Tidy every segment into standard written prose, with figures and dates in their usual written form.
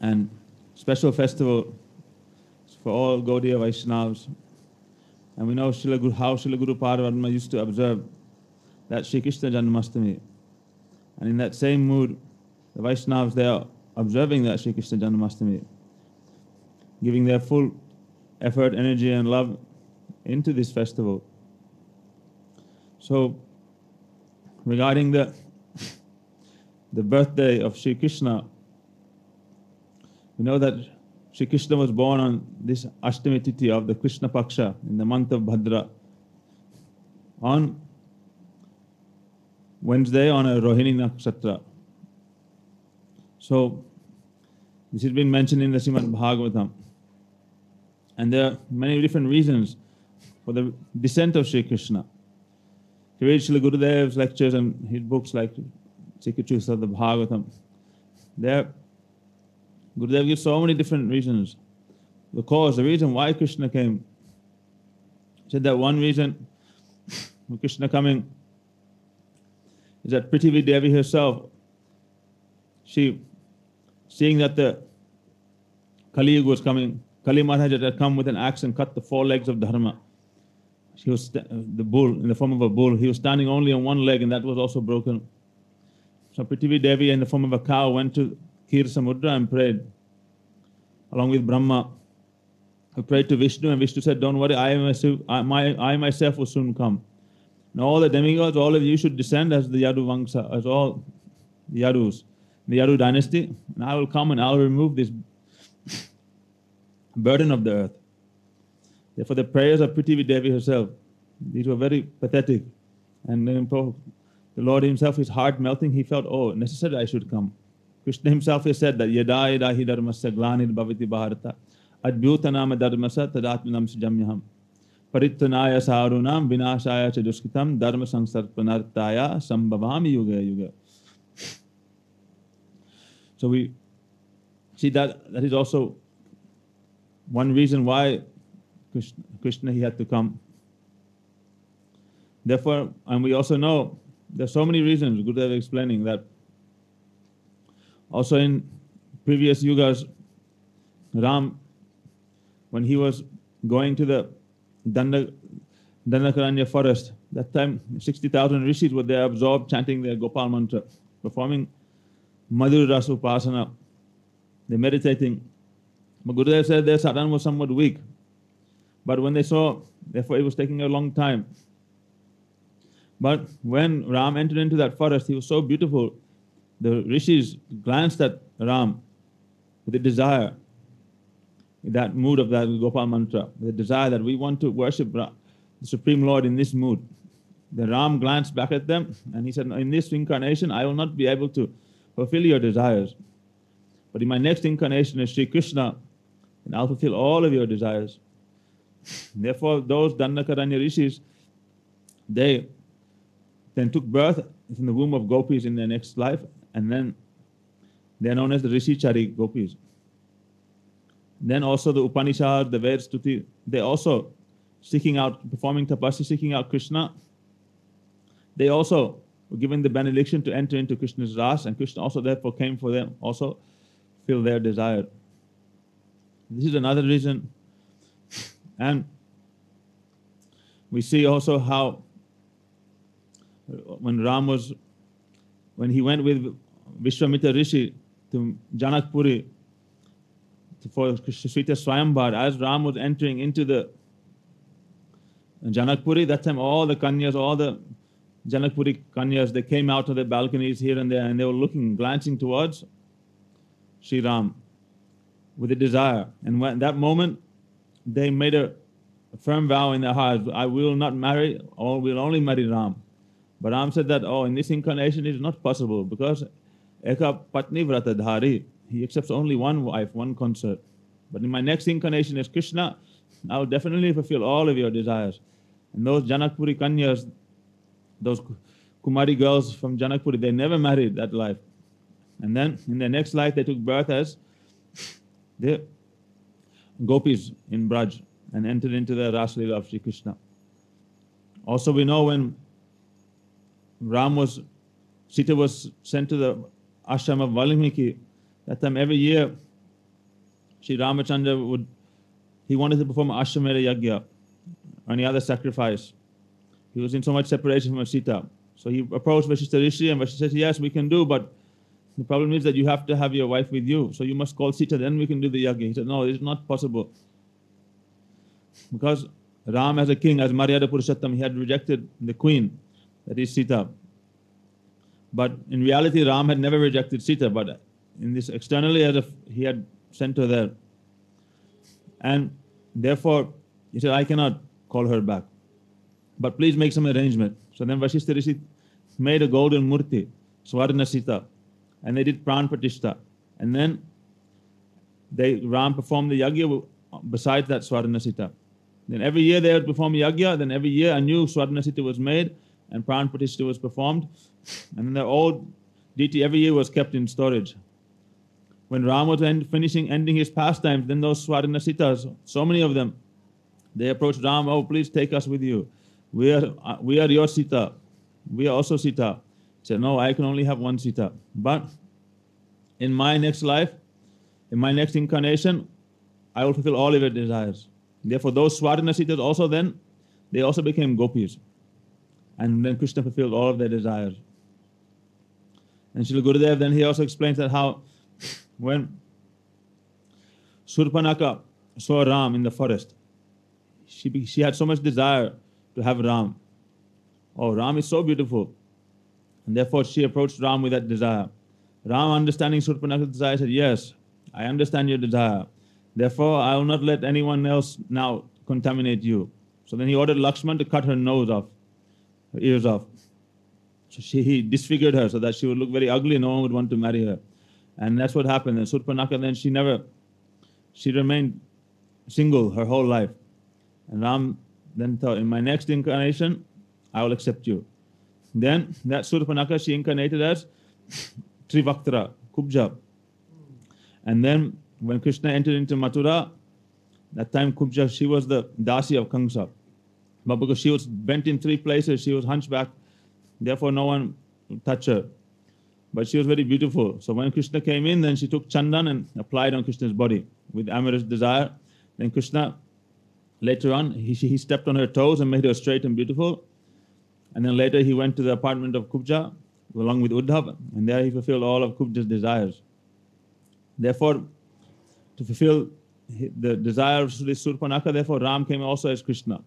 and special festival for all Gaudiya Vaishnavas. And we know how Srila Guru Padma used to observe that Sri Krishna Janmastami. And in that same mood, the Vaishnavas, they are observing that Sri Krishna Janmastami, giving their full effort, energy and love into this festival. So, regarding the birthday of Sri Krishna, we know that Sri Krishna was born on this Ashtami Tithi of the Krishna Paksha in the month of Bhadra on Wednesday on a Rohini Nakshatra. So, this has been mentioned in the Srimad Bhagavatam. And there are many different reasons for the descent of Sri Krishna. If you read Srila Gurudev's lectures and his books like Secret Truths of the Bhagavatam, there Gurudev gives so many different reasons. The reason why Krishna came. He said that one reason for Krishna coming is that Prithvi Devi herself, she, seeing that the Kali Yuga was coming, Kali Maharaj had come with an axe and cut the 4 legs of Dharma. She was the bull, in the form of a bull. He was standing only on one leg and that was also broken. So Prithvi Devi in the form of a cow went to Kir Samudra and prayed along with Brahma, who prayed to Vishnu, and Vishnu said, don't worry, I myself will soon come. And all the demigods, all of you should descend as the Yadu Vangsa, as all the Yadus, the Yadu dynasty, and I will come and I will remove this burden of the earth. Therefore the prayers of Prithvi Devi herself, these were very pathetic. And then the Lord himself, his heart melting, he felt, oh, necessary I should come. Krishna himself has said that Yada yada hi dharmasya glanir bhavati bharata adbhutanam dharmasya tadatmanam sujamyaham parittanaya sarunam vinashaya cha duskitam dharma sangsarpanartaya sambhavami yuga yuga. So we see that is also one reason why Krishna he had to come. Therefore, and we also know there are so many reasons, Gurudev explaining that also in previous yugas, Ram, when he was going to the Dandakaranya forest, that time 60,000 rishis were there absorbed chanting their Gopal mantra, performing Madhur Rasa Upasana. They're meditating. But Gurudev said their sadhana was somewhat weak. But when they saw, therefore it was taking a long time. But when Ram entered into that forest, he was so beautiful. The rishis glanced at Ram with a desire, in that mood of that Gopal mantra, with a desire that we want to worship the Supreme Lord in this mood. Then Ram glanced back at them and he said, in this incarnation I will not be able to fulfill your desires. But in my next incarnation as Sri Krishna, and I'll fulfill all of your desires. Therefore those Dandakaranya rishis, they then took birth in the womb of gopis in their next life, and then they are known as the Rishichari gopis. Then also the Upanishads, the Veda Stuti, they also seeking out, performing tapasya, seeking out Krishna. They also were given the benediction to enter into Krishna's ras, and Krishna also therefore came for them, also fill their desire. This is another reason. And we see also how when he went with Vishwamitra Rishi to Janakpuri for Srita Swayamvar, as Ram was entering into the Janakpuri, that time all the Kanyas, all the Janakpuri Kanyas, they came out of their balconies here and there and they were looking, glancing towards Sri Ram with a desire. And when that moment, they made a firm vow in their hearts, I will not marry, or will only marry Ram. But Ram said that, in this incarnation it is not possible because Eka Patni Vrata Dhari, he accepts only one wife, one consort. But in my next incarnation as Krishna, I will definitely fulfill all of your desires. And those Janakpuri Kanyas, those Kumari girls from Janakpuri, they never married that life. And then in their next life they took birth as the gopis in Braj and entered into the Rasa Leela of Sri Krishna. Also we know when Sita was sent to the ashram of Valmiki, that time every year Sri Ramachandra he wanted to perform Ashwamedha Yagya, or any other sacrifice. He was in so much separation from Sita. So he approached Vashishta Rishi, and Vashishta said, yes, we can do, but the problem is that you have to have your wife with you. So you must call Sita, then we can do the yagya. He said, no, it's not possible. Because Ram as a king, as Maryada Purushottam, he had rejected the queen, that is Sita. But in reality, Ram had never rejected Sita, but in this externally, as if he had sent her there. And therefore, he said, I cannot call her back. But please make some arrangement. So then Vashishta Rishi made a golden murti, Swarna Sita, and they did Pran Pratishta. And then Ram performed the yagya besides that Swarna Sita. Then every year they would perform yagya, then every year a new Swarna Sita was made and Pran Pratishta was performed. And then the old deity every year was kept in storage. When Ram was ending his pastimes, then those Swarna Sitas, so many of them, they approached Ram, oh, please take us with you. We are your Sita. We are also Sita. He said, no, I can only have one Sita. But in my next life, in my next incarnation, I will fulfill all of your desires. Therefore, those Swarna Sitas also then, they also became gopis. And then Krishna fulfilled all of their desires. And Srila Gurudev, then he also explains that how when Surpanaka saw Ram in the forest, she had so much desire to have Ram. Oh, Ram is so beautiful. And therefore she approached Ram with that desire. Ram, understanding Surpanaka's desire, said, yes, I understand your desire. Therefore, I will not let anyone else now contaminate you. So then he ordered Lakshman to cut her nose off, her ears off. So he disfigured her so that she would look very ugly and no one would want to marry her. And that's what happened. And Surpanaka then she remained single her whole life. And Ram then thought, in my next incarnation, I will accept you. Then that Surpanaka, she incarnated as Trivaktra, Kubja. And then when Krishna entered into Mathura, that time Kubja, she was the Dasi of Kamsa. But because she was bent in three places, she was hunchback, therefore no one would touch her. But she was very beautiful. So when Krishna came in, then she took chandan and applied on Krishna's body with amorous desire. Then Krishna, later on, he stepped on her toes and made her straight and beautiful. And then later he went to the apartment of Kubja along with Uddhav, and there he fulfilled all of Kubja's desires. Therefore, to fulfill the desire of Surpanaka, therefore Ram came also as Krishna.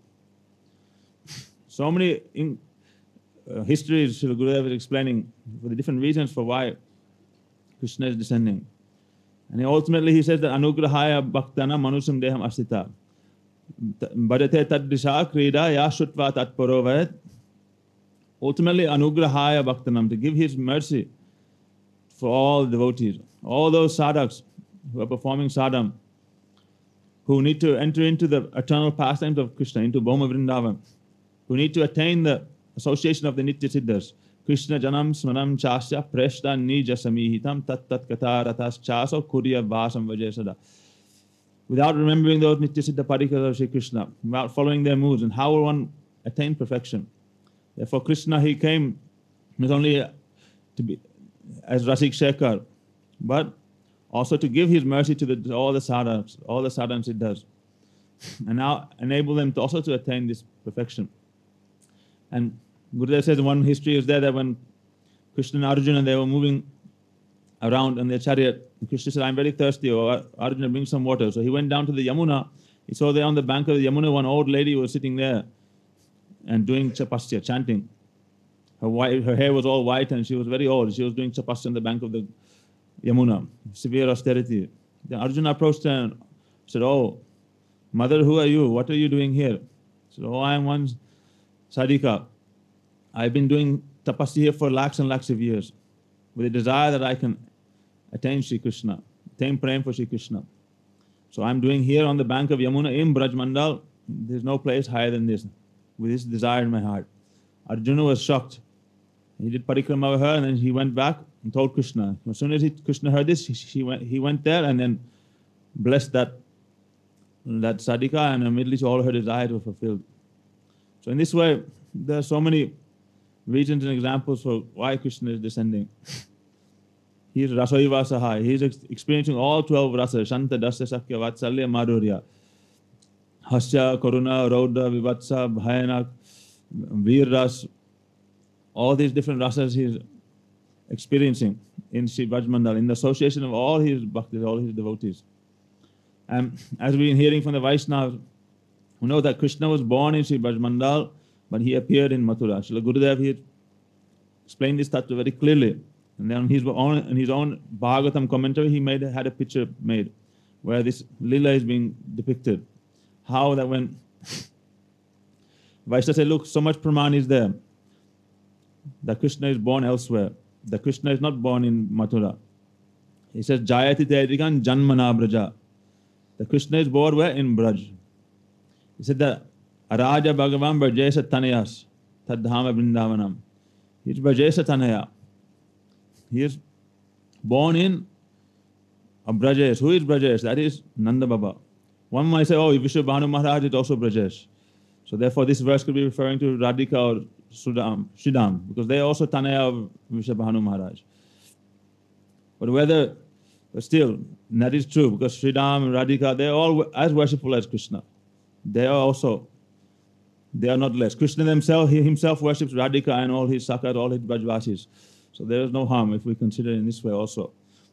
So many histories Srila Gurudev is explaining for the different reasons for why Krishna is descending. And ultimately he says that Anugrahaya Bhaktana Manusam Deham Asita. Bhadate Tadrisha Krida Yashutva Tatparovaret. Ultimately, Anugrahaya Bhaktanam, to give his mercy for all devotees, all those sadhaks who are performing sadham, who need to enter into the eternal pastimes of Krishna, into Bhoma Vrindavan, who need to attain the association of the Nitya Siddhas. Krishna Janam Smanam Chasya Preshta Nija Samihitam Tat Tat Kata Ratas Chaso Kurya Vasam Vajesada. Without remembering those Nitya Siddha Parikas of Sri Krishna, without following their moods, and how will one attain perfection? Therefore, Krishna, he came not only to be as Rasik Shekhar, but also to give his mercy to all the sadhaks, all the sadhan siddhas, and now enable them to also to attain this perfection. And Gurudev says one history is there that when Krishna and Arjuna, they were moving around on their chariot, Krishna said, I'm very thirsty, or Arjuna, bring some water. So he went down to the Yamuna. He saw there on the bank of the Yamuna, one old lady was sitting there and doing chapasya, chanting. Her hair was all white and she was very old. She was doing chapasya on the bank of the Yamuna, severe austerity. Then Arjuna approached her and said, oh, mother, who are you? What are you doing here? She said, oh, I am one sadhika. I've been doing tapasya here for lakhs and lakhs of years with a desire that I can attain Sri Krishna, attain prem for Sri Krishna. So I'm doing here on the bank of Yamuna in Braj Mandal. There's no place higher than this, with this desire in my heart. Arjuna was shocked. He did parikrama with her and then he went back and told Krishna. As soon as Krishna heard this, he went there and then blessed that sadhika, and immediately all her desires were fulfilled. So in this way, there are so many reasons and examples for why Krishna is descending. He is Rasoiva Saha. He is experiencing all 12 rasas, Shanta, Dasya, Sakya, Vatsalya, Madhurya. Hasya, Karuna, Rauda, Vivatsa, Bhayanak, Veer Ras, all these different rasas he is experiencing in Sri Braj Mandal, in the association of all his bhaktis, all his devotees. And as we've been hearing from the Vaishnavas, we know that Krishna was born in Sri Braj Mandal, but he appeared in Mathura. Srila Gurudev, he explained this tattva very clearly. And then in his own Bhagavatam commentary, he had a picture made where this lila is being depicted. How that when Vaishnava said, look, so much praman is there, that Krishna is born elsewhere, that Krishna is not born in Mathura. He says, Jayati Tedikan Janmana Braja. The Krishna is born where? In Braj. He said that Araja Bhagavan Brajesa Tanayas Tadhama Vrindavanam. He is Brajesa Tanaya. He is born in a Brajesh. Who is Brajesh? That is Nanda Baba. One might say, oh, Vishwabhanu Maharaj is also Brajesh. So therefore this verse could be referring to Radhika or Sridham, because they are also Tanaya of Vishwabhanu Maharaj. But still, that is true, because Sridham and Radhika, they are all as worshipful as Krishna. They are not less. Krishna he himself worships Radhika and all his Sakat, all his Brajvasis. So there is no harm if we consider in this way also.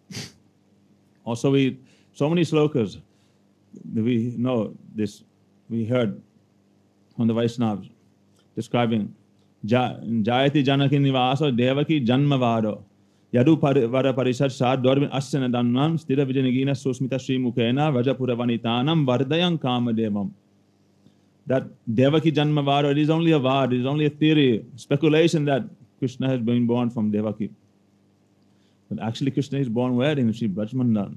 Also, so many slokas, we know this, we heard from the Vaishnavas describing Jayati Janaki Nivasa Devaki Janmavado Yadu Vara Parishad Sad Dorvin Asana Danam Stira Vijanagina Susmita Sri Mukena Vajapura Vanitanam Vardayam Kama Devam. That Devaki Janmavado, it is only a vad, it is only a theory, speculation that Krishna has been born from Devaki. But actually Krishna is born where? In Sri Braj Mandal.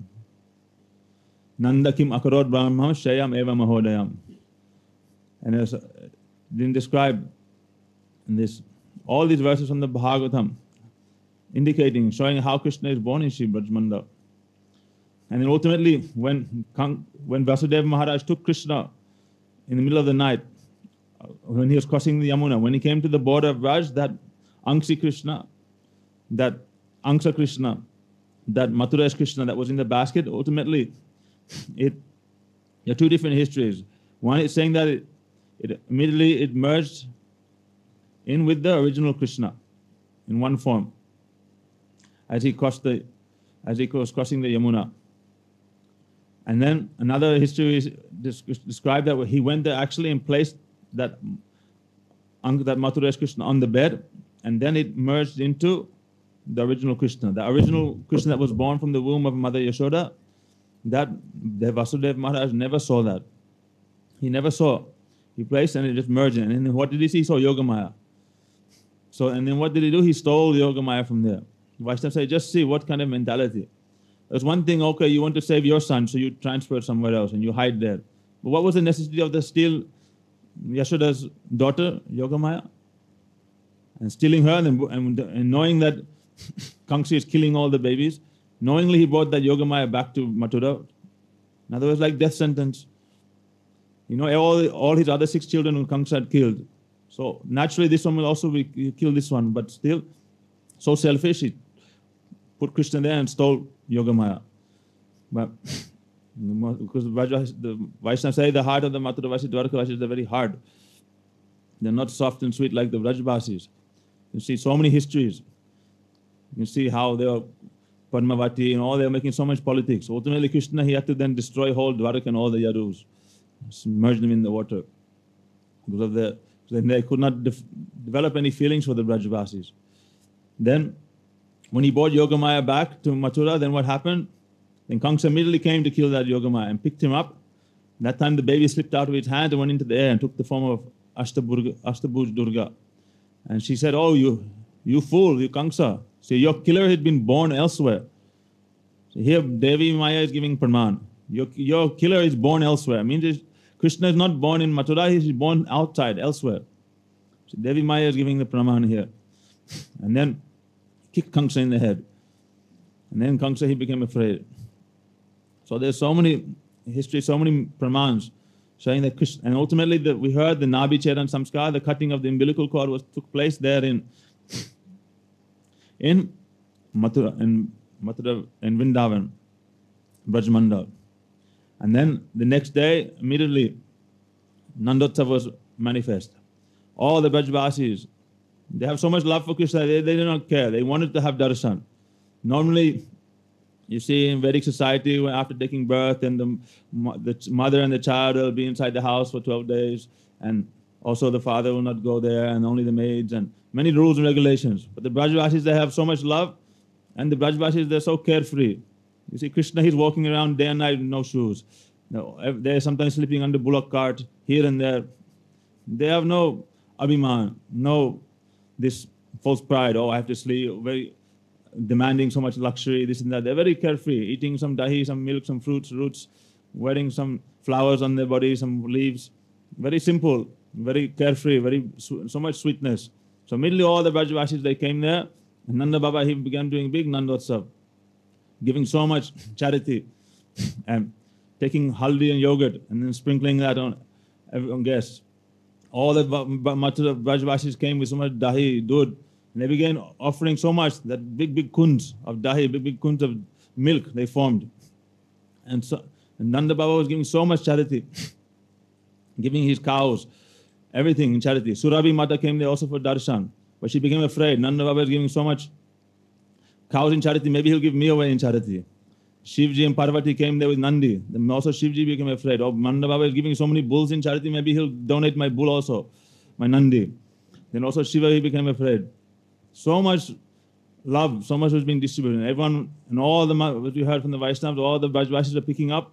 Nanda Kim Akarod Brahmam Shayam Eva Mahodayam. And it's been described in this, all these verses from the Bhagavatam, indicating, showing how Krishna is born in Sri Braj Mandal. And then ultimately, when Vasudeva Maharaj took Krishna in the middle of the night, when he was crossing the Yamuna, when he came to the border of Braj, that Angsi Krishna, that Angsa Krishna, that Mathura's Krishna that was in the basket, ultimately, there are two different histories. One is saying that it immediately merged in with the original Krishna in one form as he was crossing the Yamuna. And then another history is described that he went there actually and placed that Mathura's Krishna on the bed, and then it merged into the original Krishna. The original Krishna that was born from the womb of Mother Yashoda, that the Vasudeva Maharaj never saw that. He never saw. He placed and it just merged in. And then what did he see? He saw Yogamaya. So, and then what did he do? He stole Yogamaya from there. Vaishnava said, just see what kind of mentality. There's one thing, okay, you want to save your son, so you transfer somewhere else and you hide there. But what was the necessity of the steal Yashoda's daughter, Yogamaya? And stealing her and knowing that Kamsa is killing all the babies, knowingly he brought that Yogamaya back to Mathura. In other words, like death sentence. You know, all his other 6 children who Kamsa had killed. So naturally this one will also kill this one, but still so selfish, he put Krishna there and stole Yogamaya. But because the Vaishnavas say the heart of the Mathura-Vasi, Dwarka-Vasis are very hard. They're not soft and sweet like the Vrajvasis. You see so many histories. You see how they were Padmavati and all, they were making so much politics. Ultimately Krishna, he had to then destroy whole Dwarka and all the Yadus, submerge them in the water. Because they could not develop any feelings for the Vrajvasis. Then when he brought Yogamaya back to Mathura, then what happened? Then Kamsa immediately came to kill that Yogamaya and picked him up. That time the baby slipped out of his hand and went into the air and took the form of Ashtabhuj Durga. And she said, oh, you fool, you Kamsa. See, your killer had been born elsewhere. So here Devi Maya is giving praman. Your killer is born elsewhere. It means Krishna is not born in Mathura, he is born outside, elsewhere. So Devi Maya is giving the praman here. And then kicked Kamsa in the head. And then Kamsa, he became afraid. So there's so many history, so many pramans showing that Krishna, and ultimately we heard the Nabi Chedan Samskar, the cutting of the umbilical cord took place there in Mathura, Mathura in Vrindavan, Brajmandal. And then the next day, immediately, Nandotsav was manifest. All the Brajvasis, they have so much love for Krishna, they do not care. They wanted to have darshan. Normally, you see in Vedic society, when after taking birth, and the mother and the child will be inside the house for 12 days, and also the father will not go there, and only the maids, and many rules and regulations. But the Brajvasis, they have so much love, and the Brajvasis, they're so carefree. You see, Krishna, he's walking around day and night with no shoes. No, they're sometimes sleeping under bullock cart here and there. They have no abhiman, no this false pride. Oh, I have to sleep. Very demanding so much luxury, this and that. They're very carefree, eating some dahi, some milk, some fruits, roots, wearing some flowers on their body, some leaves. Very simple, very carefree, very so much sweetness. So immediately all the Brajvasis, they came there, and Nanda Baba, he began doing big Nandotsav, giving so much charity, and taking haldi and yogurt, and then sprinkling that on guests. All the Mathura Brajvasis came with so much dahi, dud, and they began offering so much that big kunds of dahi, big kunds of milk they formed. And Nanda Baba was giving so much charity, giving his cows, everything in charity. Surabhi Mata came there also for darshan, but she became afraid. Nanda Baba is giving so much cows in charity, maybe he'll give me away in charity. Shivji and Parvati came there with Nandi. Then also Shivji became afraid. Oh, Nanda Baba is giving so many bulls in charity, maybe he'll donate my bull also, my Nandi. Then also Shiva, he became afraid. So much love, so much was being distributed. And everyone, and all the, what we heard from the Vaishnavas, all the Brajvasis are picking up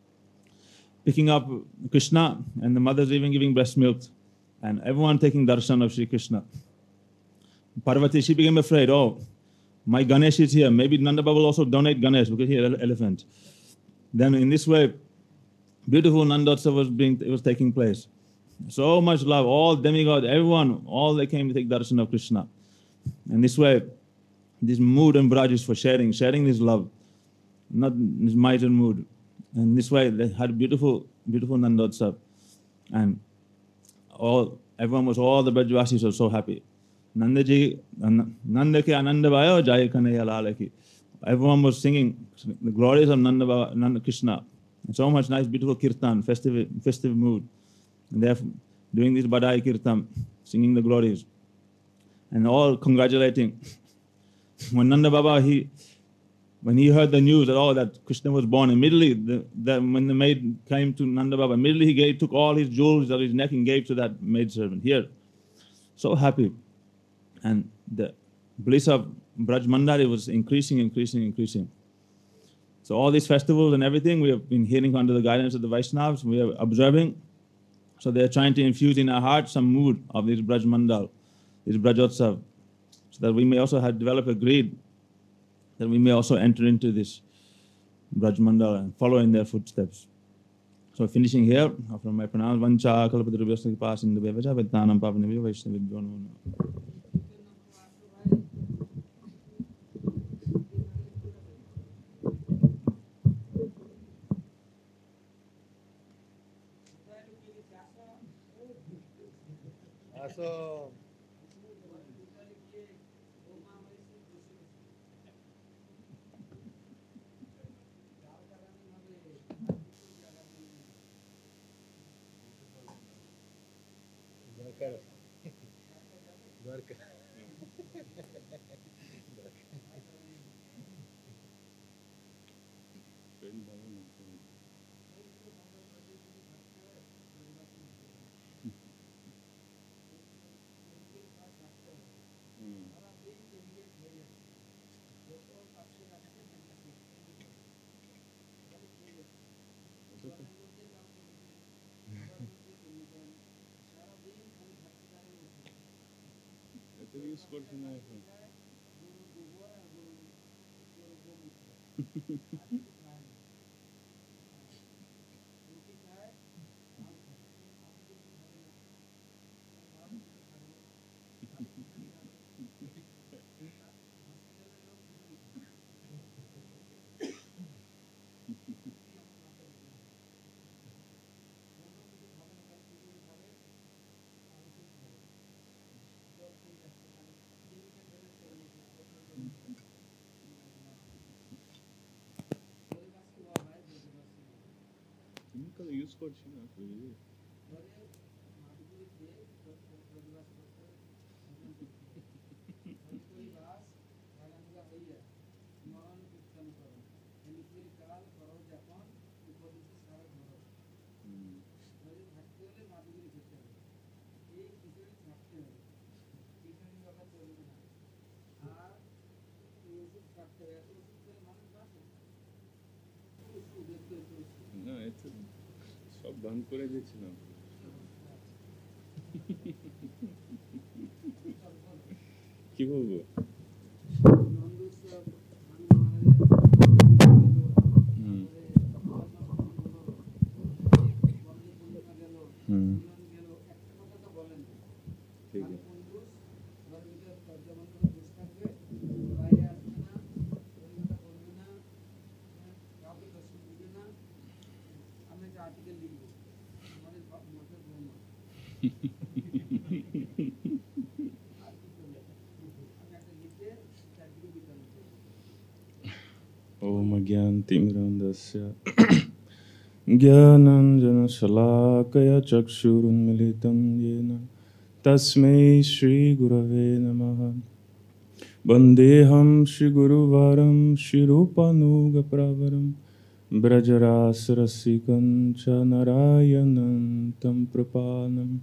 Krishna, and the mothers even giving breast milk. And everyone taking darshan of Sri Krishna. Parvati, she became afraid. Oh, my Ganesh is here. Maybe Nanda Baba will also donate Ganesh because he had an elephant. Then in this way, beautiful Nandotsav was taking place. So much love, all demigods, everyone, all they came to take darshan of Krishna. And this way, this mood and Braj is for sharing this love, not this might and mood. And this way, they had beautiful Nandotsav. And all the Brajvasis were so happy. Nanda ke Ananda Vayo Jai Kanaya Lala ki. Everyone was singing the glories of Nanda Krishna. And so much nice, beautiful kirtan, festive mood. And they're doing this Badai kirtan, singing the glories. And all congratulating. When Nanda Baba, when he heard the news that Krishna was born, immediately, when the maid came to Nanda Baba, immediately he took all his jewels of his neck and gave to that maidservant. Here, so happy. And the bliss of Braj Mandari was increasing. So all these festivals and everything, we have been hearing under the guidance of the Vaishnavas, we are observing. So they are trying to infuse in our hearts some mood of this Braj Mandal, this Brajotsav, so that we may also develop a greed, that we may also enter into this Braj Mandal and follow in their footsteps. So finishing here, from my pranam, Vancha Kalpatarubhyasya Pasindu Bevaja Vedanam Pavanavyo Vaishnavibhyo Namo. So kada use korchi na asli. না এটা সব বন্ধ করে দিয়েছিলাম। কি বলবো? ঠিক আছে। ओम अज्ञानतिमिरन्धस्य ज्ञानाञ्जनशलाकया चक्षुरुन्मिलितं येन तस्मै श्रीगुरवे नमः। वन्देऽहं श्रीगुरुवरं श्रीरूपानुगप्रवरं व्रजरासरसिकं च नारायणं तं प्रपन्नम्।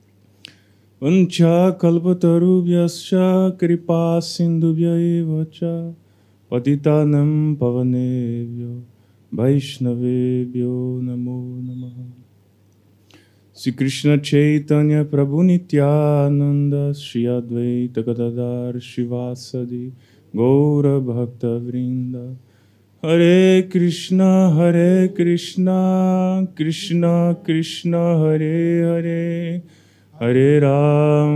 वञ्चाकल्पतरुभ्यश्च कृपासिन्धुभ्य एव च पतितानं पावनेभ्यो वैष्णवेभ्यो नमो नमः। श्री कृष्ण चैतन्य प्रभु नित्यानंद श्री अद्वैत गदाधर शिवासदि गौर भक्त वृंद। हरे कृष्णा कृष्ण कृष्ण हरे हरे, हरे Ram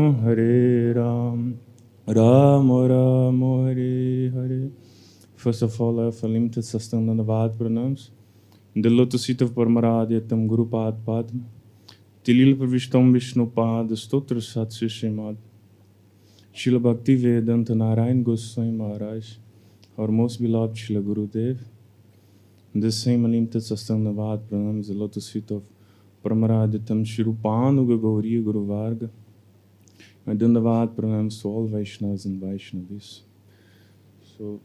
Ram Ram Hare Hare. First of all, I have a limited Sastang Dandavad pranams. In the lotus feet of Paramaradiyatam Guru Pad Padma. Tilil Pravishtam Vishnu Pad Stotra Satsi Srimad Srila Bhakti Vedanta Narayan Goswami Maharaj, our most beloved Srila Gurudev. In this same unlimited Sastang Dandavad pranams, the lotus feet of Paramaradiyatam Shrupanuga Gauriya Guru Varga. My Dandavad pranams to all Vaishnavas and Vaishnavis. So,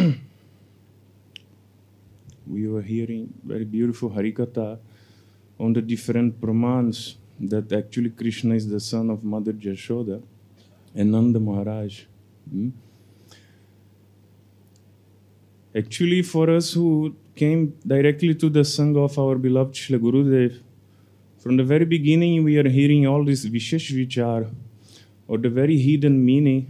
we were hearing very beautiful Harikatha on the different pramans that actually Krishna is the son of Mother Jashoda and Nanda Maharaj. Actually, for us who came directly to the Sangha of our beloved Srila Gurudev, from the very beginning we are hearing all this Vishesh Vichar, or the very hidden meaning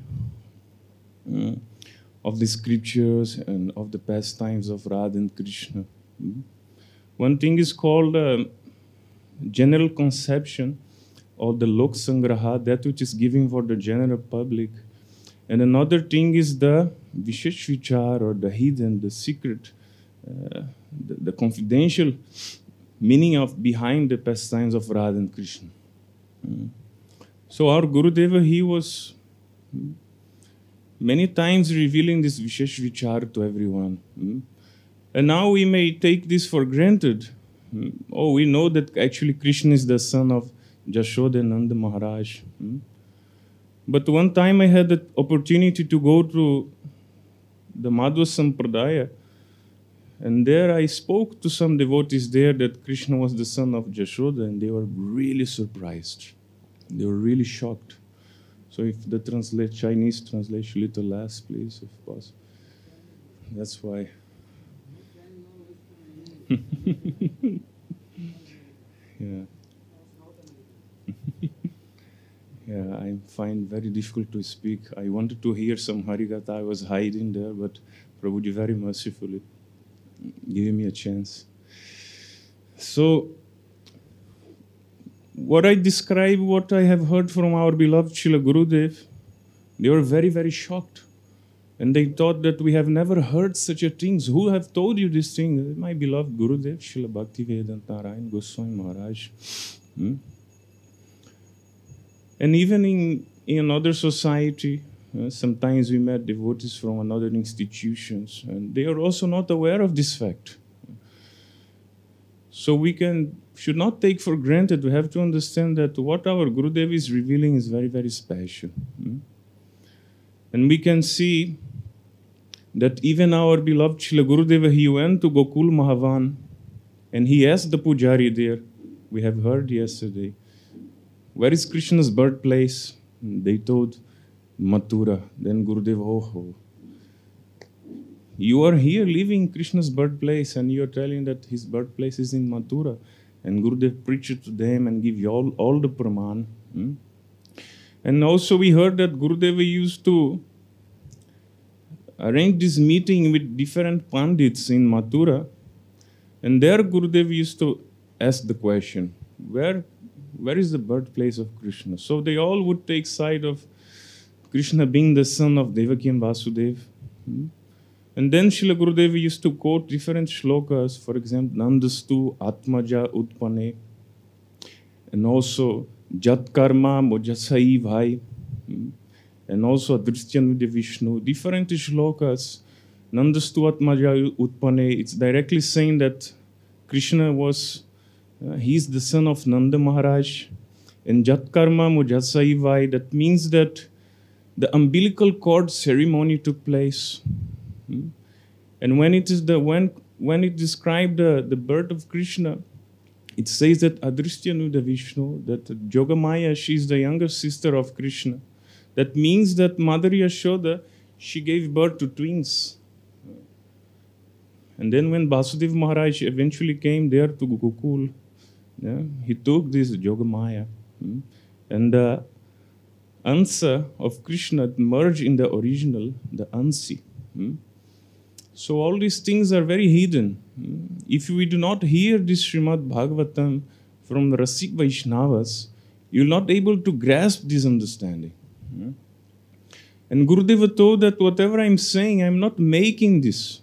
of the scriptures and of the pastimes of Radha and Krishna. One thing is called general conception of the Lok Sangraha, that which is given for the general public. And another thing is the Vishesh Vichar, or the hidden, the secret, the confidential meaning of behind the pastimes of Radha and Krishna. So our Gurudeva, he was many times revealing this Vishesh Vichar to everyone. And now we may take this for granted. Oh, we know that actually Krishna is the son of Jashoda and Nanda Maharaj. But one time I had the opportunity to go to the Madhva Sampradaya, and there I spoke to some devotees there that Krishna was the son of Jashoda, and they were really surprised. They were really shocked. So if the Chinese translation a little less, please, if possible. That's why. Yeah. Yeah, I find very difficult to speak. I wanted to hear some Harikatha. I was hiding there, but Prabhuji very mercifully gave me a chance. So, what I describe, what I have heard from our beloved Srila Gurudev, they were very, very shocked. And they thought that we have never heard such a things. Who have told you this thing? My beloved Gurudev, Srila Bhaktivedanta Narayan Goswami Maharaj. And even in another society, sometimes we met devotees from another institutions, and they are also not aware of this fact. So we should not take for granted. We have to understand that what our Gurudev is revealing is very, very special. And we can see that even our beloved Srila Gurudeva, he went to Gokul Mahavan and he asked the Pujari there, we have heard yesterday, where is Krishna's birthplace? They told Mathura. Then Gurudev, oh, you are here living Krishna's birthplace and you are telling that his birthplace is in Mathura. And Gurudev preached to them and give you all the praman. And also we heard that Gurudeva used to arrange this meeting with different pandits in Mathura. And there Gurudev used to ask the question, where is the birthplace of Krishna? So they all would take side of Krishna being the son of Devaki and Vasudeva. And then Srila Gurudeva used to quote different shlokas, for example, Nandastu Atmaja Utpane, and also Jat Karma Mojasai Bhai, and also Adrishtyanude Vishnu. Different shlokas. Nandastu Atmaja Utpane, it's directly saying that Krishna was, he's the son of Nanda Maharaj. And Jat Karma Mojasai Bhai, that means that the umbilical cord ceremony took place. And when it is when it described the birth of Krishna, it says that Adrishtyanuda Vishnu, that Jogamaya, she is the younger sister of Krishna. That means that Mother Yashoda, she gave birth to twins. And then when Vasudeva Maharaj eventually came there to Gokul, he took this Jogamaya. And the Ansa of Krishna merged in the original, the Ansi. So all these things are very hidden. If we do not hear this Srimad Bhagavatam from the Rasik Vaishnavas, you're not able to grasp this understanding. And Gurudeva told that whatever I'm saying, I'm not making this.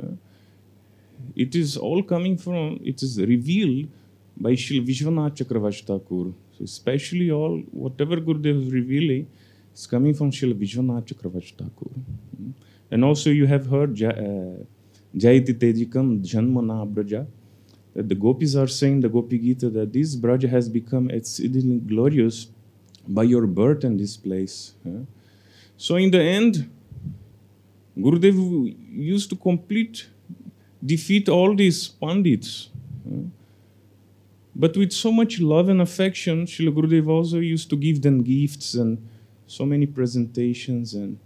It is all coming from, it is revealed by Srila Vishwanath Chakravarti Thakur. So especially all, whatever Gurudeva is revealing, is coming from Srila Vishwanath Chakravarti Thakur. And also you have heard Jayati Tejikam Janmana Braja, that the gopis are saying, the Gopi Gita, that this Braja has become exceedingly glorious by your birth in this place. So in the end, Gurudev used to defeat all these pandits. But with so much love and affection, Srila Gurudev also used to give them gifts and so many presentations, and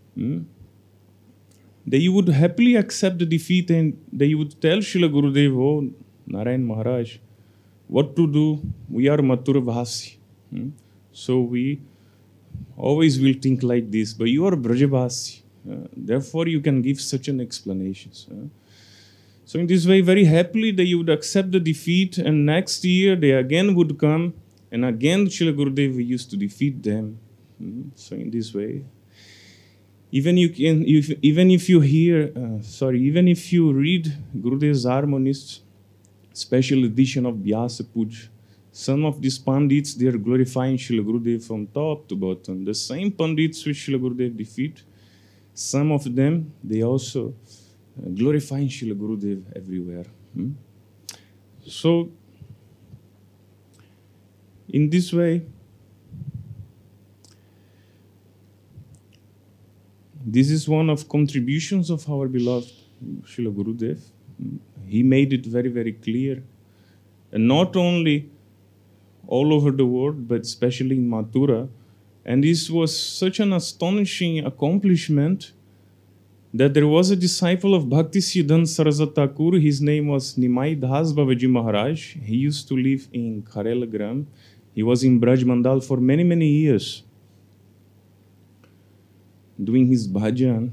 they would happily accept the defeat, and they would tell Srila Gurudev, oh, Narayan Maharaj, what to do? We are Mathura Vasi. So we always will think like this, but you are Brajavasi. Therefore, you can give such an explanation. So in this way, very happily, they would accept the defeat, and next year they again would come, and again Srila Gurudev used to defeat them. So in this way, even if you read Gurudev's Harmonists, special edition of Vyasa Puj, some of these pandits, they are glorifying Srila Gurudev from top to bottom. The same pandits which Srila Gurudev defeat, some of them, they also glorifying Srila Gurudev everywhere. So, in this way, this is one of contributions of our beloved Srila Gurudev. He made it very, very clear. And not only all over the world, but especially in Mathura. And this was such an astonishing accomplishment that there was a disciple of Bhakti Siddhanta Saraswati Thakur. His name was Nimai Das Babaji Maharaj. He used to live in Kharela Gram. He was in Braj Mandal for many, many years, doing his bhajan.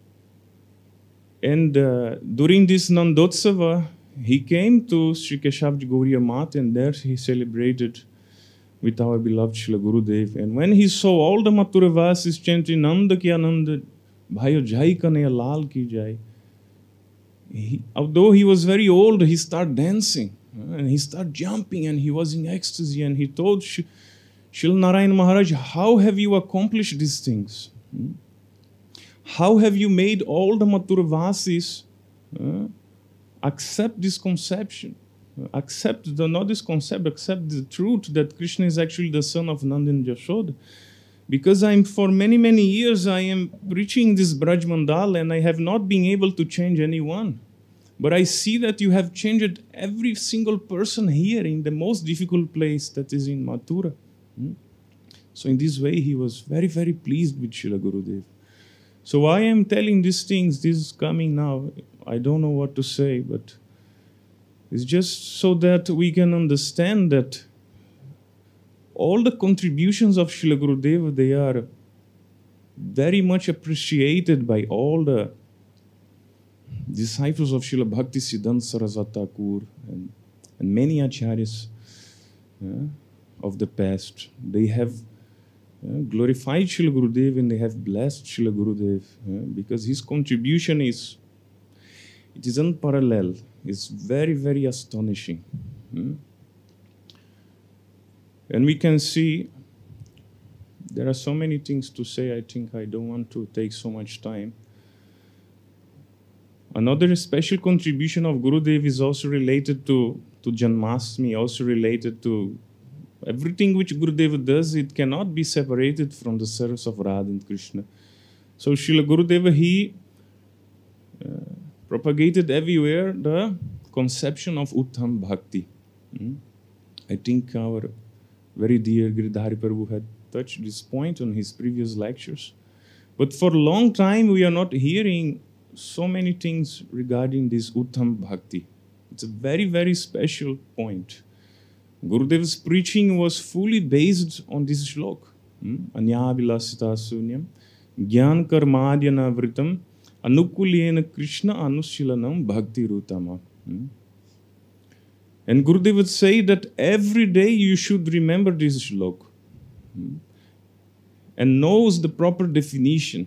And during this Nandotsava, he came to Sri Keshavji Gauriya Mat, and there he celebrated with our beloved Srila Gurudev. And when he saw all the Mathura Vasis chanting Nanda ki Ananda, Bhayo Jai Kanaya Lal ki Jai, although he was very old, he started dancing and he started jumping and he was in ecstasy, and he told Srila Narayan Maharaj, how have you accomplished these things? How have you made all the Mathura Vasis accept this conception? accept not this concept, accept the truth that Krishna is actually the son of Nanda and Yashoda. Because for many years I am preaching this Braj Mandal and I have not been able to change anyone. But I see that you have changed every single person here in the most difficult place, that is in Mathura. So in this way, he was very pleased with Srila Gurudev. So I am telling these things, this is coming now. I don't know what to say, but it's just so that we can understand that all the contributions of Srila Gurudev, they are very much appreciated by all the disciples of Srila Bhaktisiddhanta Saraswati Thakur and many acharyas of the past. They have glorified Srila Gurudev and they have blessed Srila Gurudev because his contribution is unparalleled. It's very astonishing. And we can see there are so many things to say. I think I don't want to take so much time. Another special contribution of Gurudev is also related to Janmashtami, also related to everything which Gurudev does. It cannot be separated from the service of Radha and Krishna. So Srila Gurudeva, he propagated everywhere the conception of Uttam Bhakti. I think our very dear Giridhari Prabhu had touched this point on his previous lectures. But for a long time, we are not hearing so many things regarding this Uttam Bhakti. It's a very special point. Gurudev's preaching was fully based on this shlok. Anyavilasita sunyam, Gyan karmadhyana vritam, anukulyena Krishna anushilanam bhakti rutama. And Gurudev would say that every day you should remember this shlok and knows the proper definition.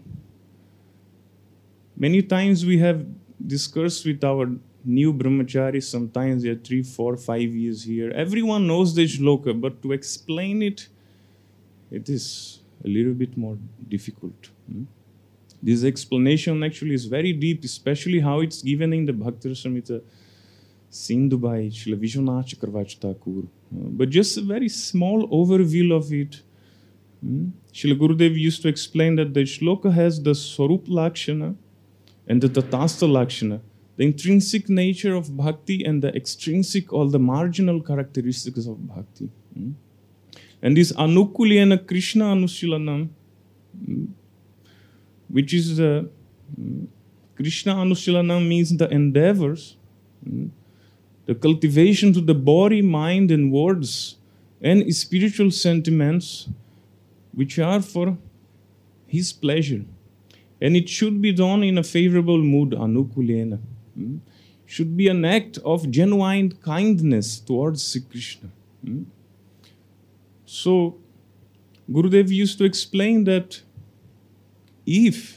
Many times we have discussed with our new brahmacharis, sometimes they are 3, 4, 5 years here. Everyone knows the shloka, but to explain it, it is a little bit more difficult. This explanation actually is very deep, especially how it's given in the Bhakti-rasamrita Sindhu by Srila Vishwanath Chakravarti Thakur. But just a very small overview of it. Srila Gurudev used to explain that the shloka has the Swarup Lakshana and the Tatastha Lakshana, the intrinsic nature of bhakti and the extrinsic or the marginal characteristics of bhakti. And this Anukulyena Krishna Anushilanam, which is the Krishna Anushilanam means the endeavors, the cultivation to the body, mind and words and spiritual sentiments which are for his pleasure. And it should be done in a favorable mood, Anukulyena. Should be an act of genuine kindness towards Sri Krishna. So, Gurudev used to explain that if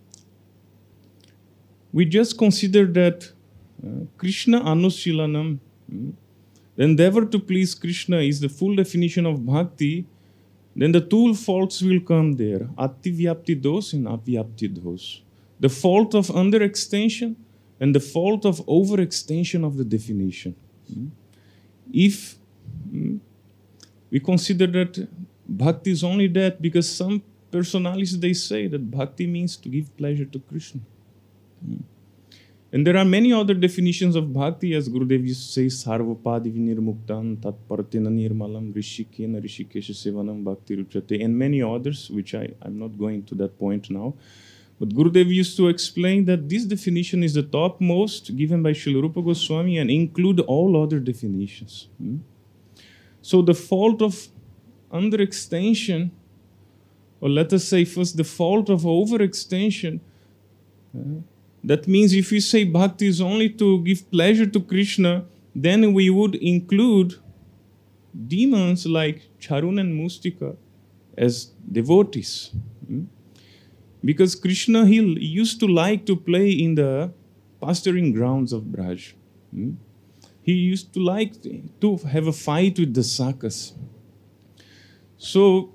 we just consider that Krishna Anushilanam, the endeavor to please Krishna is the full definition of bhakti, then the two faults will come there, Ativyapti dos and Avyapti dos. The fault of underextension and the fault of overextension of the definition. If we consider that bhakti is only that, because some personalities, they say that bhakti means to give pleasure to Krishna. And there are many other definitions of bhakti, as Gurudev used to say, Sarvapadi vinirmuktam, tatparatena nirmalam, rishikena rishikesha sevanam bhakti ruchate, and many others, which I'm not going to that point now. But Gurudev used to explain that this definition is the topmost given by Srila Rupa Goswami and include all other definitions. So the fault of underextension, or let us say first the fault of overextension, that means if we say bhakti is only to give pleasure to Krishna, then we would include demons like Charun and Mustika as devotees. Because Krishna, he used to like to play in the pasturing grounds of Braj. He used to like to have a fight with the Sakas. So,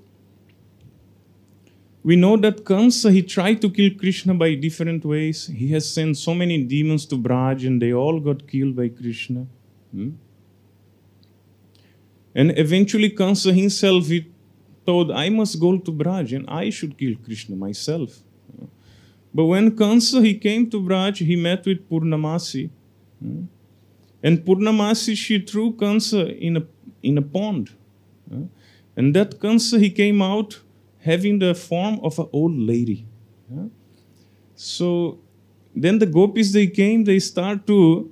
we know that Kamsa, he tried to kill Krishna by different ways. He has sent so many demons to Braj and they all got killed by Krishna. And eventually Kansa himself, he thought, I must go to Braj and I should kill Krishna myself. But when Kansa, he came to Braj, he met with Purnamasi. And Purnamasi, she threw Kansa in a pond. And that Kansa, he came out having the form of an old lady. So then the gopis, they came, they start to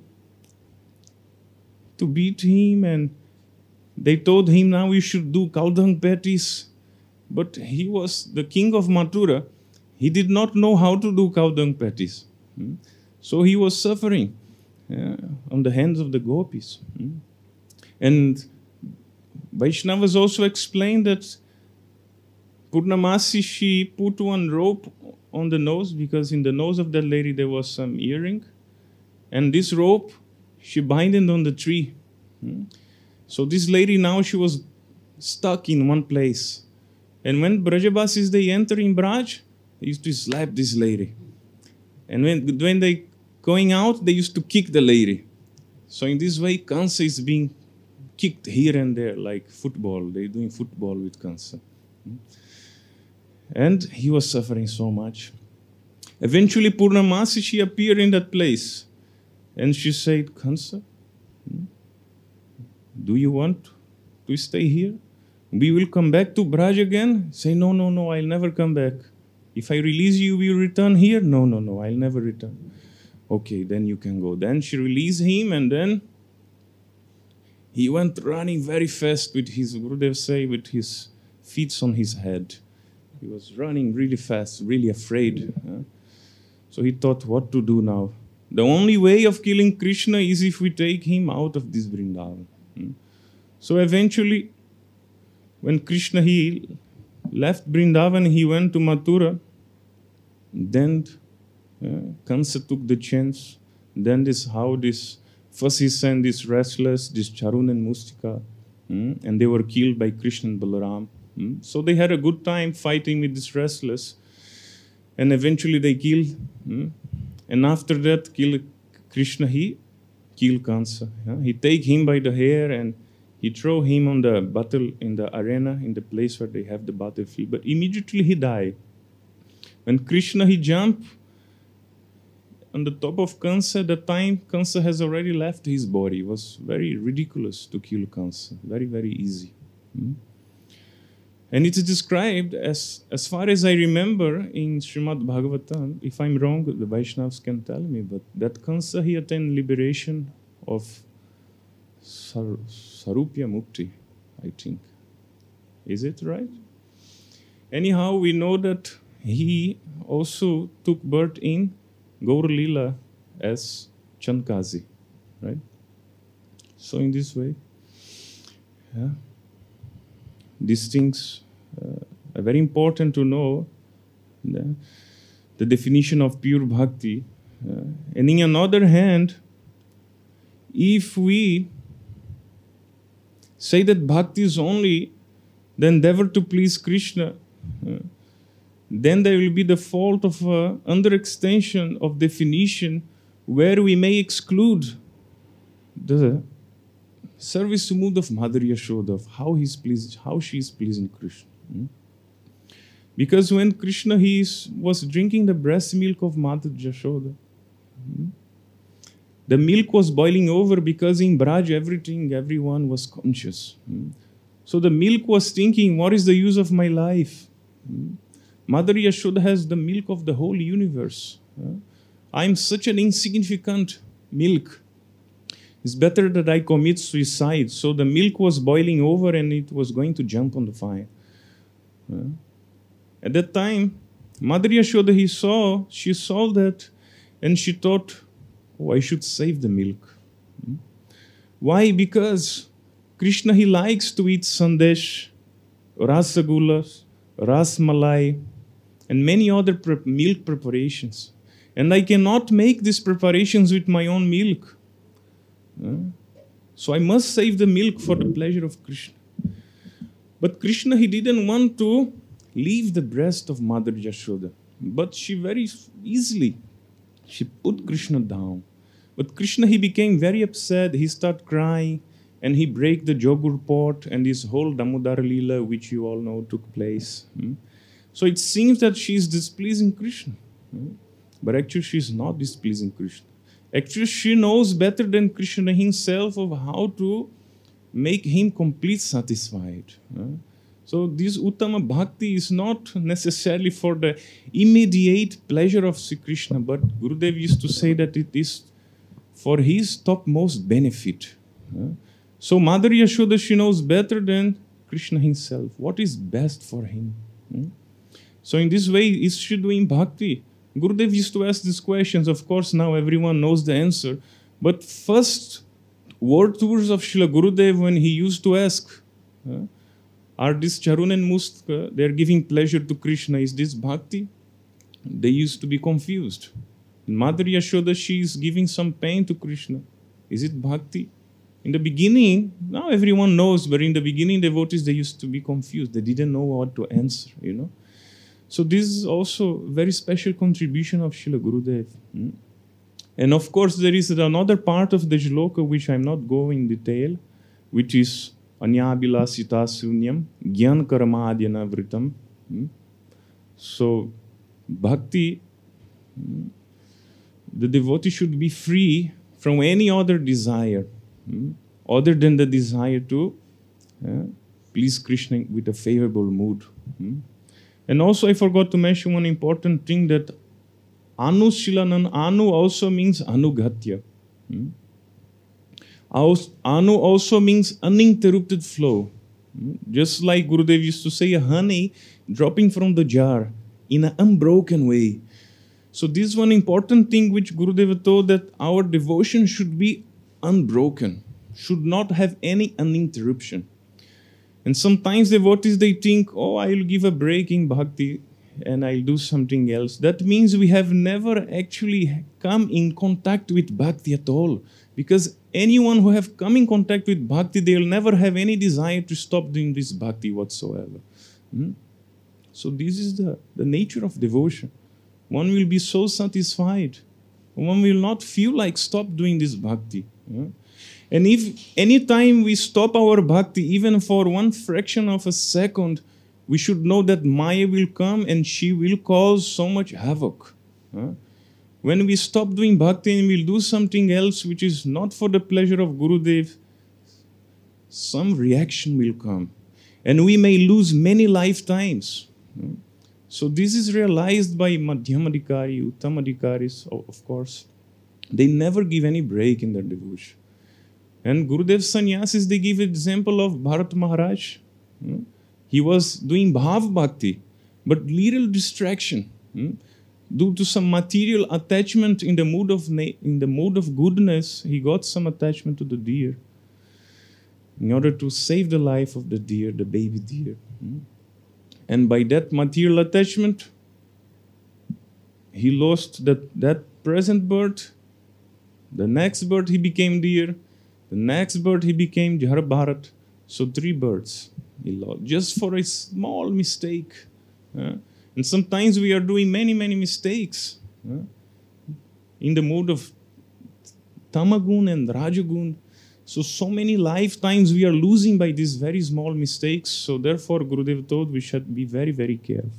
beat him, and they told him, now you should do Kaldang patties. But he was the king of Mathura. He did not know how to do Kaldang patties. So he was suffering on the hands of the gopis. And Vaishnavas also explained that Purnamasi, she put one rope on the nose, because in the nose of that lady there was some earring. And this rope, she binded on the tree. So this lady now, she was stuck in one place. And when Brajabasis, they enter in Braj, they used to slap this lady. And when they going out, they used to kick the lady. So in this way, Kansa is being kicked here and there like football. They're doing football with Kansa. And he was suffering so much. Eventually, Purnamasi, she appeared in that place. And she said, Kansa, do you want to stay here? We will come back to Braj again? Say, no, no, no, I'll never come back. If I release you, will you return here? No, no, no, I'll never return. Okay, then you can go. Then she released him, and then he went running very fast with his, Gurudev say, with his feet on his head. He was running really fast, really afraid. So he thought, what to do now? The only way of killing Krishna is if we take him out of this Vrindavan. So eventually, when Krishna, he left Vrindavan, he went to Mathura. Then Kansa took the chance. Then first he sent this wrestlers, this Charun and Mustika, and they were killed by Krishna and Balaram. So they had a good time fighting with these wrestlers. And eventually they killed. And after that, Krishna, he killed Kansa. He take him by the hair and he throw him on the battle in the arena, in the place where they have the battlefield. But immediately he died. When Krishna, he jumped on the top of Kansa, the time Kansa has already left his body. It was very ridiculous to kill Kansa. Very, very easy. And it is described, as far as I remember, in Srimad Bhagavatam. If I'm wrong, the Vaishnavas can tell me, but that Kansa, he attained liberation of Sarupya Mukti, I think. Is it right? Anyhow, we know that he also took birth in Gaur Lila as Chandkazi, right? So in this way, these things are very important to know, the definition of pure bhakti. And in another hand, if we say that bhakti is only the endeavor to please Krishna, then there will be the fault of underextension of definition, where we may exclude the service to mood of Mother Yashoda, of how she is pleasing Krishna. Because when Krishna was drinking the breast milk of Mother Yashoda, the milk was boiling over, because in Braj everyone was conscious. So the milk was thinking, what is the use of my life? Mother Yashoda has the milk of the whole universe. I'm such an insignificant milk. It's better that I commit suicide. So the milk was boiling over and it was going to jump on the fire. At that time, Mother Yashoda, she saw that, and she thought, oh, I should save the milk. Why? Because Krishna, he likes to eat sandesh, rasagulas, rasmalai, and many other milk preparations. And I cannot make these preparations with my own milk. So I must save the milk for the pleasure of Krishna. But Krishna, he didn't want to leave the breast of Mother Yashoda. But she very easily, she put Krishna down. But Krishna, he became very upset. He started crying. and he break the Jogur pot, and this whole Damodar Leela, which you all know, took place. So it seems that she is displeasing Krishna. But actually she is not displeasing Krishna. Actually she knows better than Krishna himself of how to make him completely satisfied. So this Uttama Bhakti is not necessarily for the immediate pleasure of Sri Krishna, but Gurudev used to say that it is for his topmost benefit. So Mother Yashoda, she knows better than Krishna himself what is best for him. So in this way, is she doing bhakti? Gurudev used to ask these questions. Of course, now everyone knows the answer. But first word tours of Srila Gurudev, when he used to ask, are this Charun and Mustka, they are giving pleasure to Krishna, is this bhakti? They used to be confused. Mother Yashoda, she is giving some pain to Krishna. Is it bhakti? In the beginning, now everyone knows, but in the beginning, devotees, they used to be confused. They didn't know what to answer, So this is also a very special contribution of Srila Gurudev. And of course, there is another part of the shloka which I'm not going in detail, which is Anyabhilasita sunyam gyan karamadhyana vritam. So, bhakti, the devotee should be free from any other desire, other than the desire to please Krishna with a favorable mood. And also I forgot to mention one important thing, that Anushilana, Anu also means Anugatya. Anu also means uninterrupted flow. Just like Gurudev used to say, a honey dropping from the jar in an unbroken way. So this is one important thing which Gurudev told, that our devotion should be unbroken, should not have any uninterruption. And sometimes devotees, they think, oh, I'll give a break in bhakti and I'll do something else. That means we have never actually come in contact with bhakti at all. Because anyone who have come in contact with bhakti, they'll never have any desire to stop doing this bhakti whatsoever. So this is the nature of devotion. One will be so satisfied. One will not feel like stop doing this bhakti. And if any time we stop our bhakti, even for one fraction of a second, we should know that Maya will come and she will cause so much havoc. When we stop doing bhakti and we'll do something else which is not for the pleasure of Gurudev, some reaction will come. And we may lose many lifetimes. So this is realized by Madhyamadhikari, Uttamadhikaris, of course. They never give any break in their devotion. And Gurudev's sannyasis, they give example of Bharat Maharaj. He was doing bhav bhakti, but little distraction. Due to some material attachment in the mood of goodness, he got some attachment to the deer in order to save the life of the deer, the baby deer. And by that material attachment, he lost that present birth. The next birth he became deer. The next birth he became Jhar Bharat. So 3 births he lost just for a small mistake. And sometimes we are doing many, many mistakes in the mood of Tamagun and Rajagun. So many lifetimes we are losing by these very small mistakes. So therefore, Gurudev told we should be very, very careful.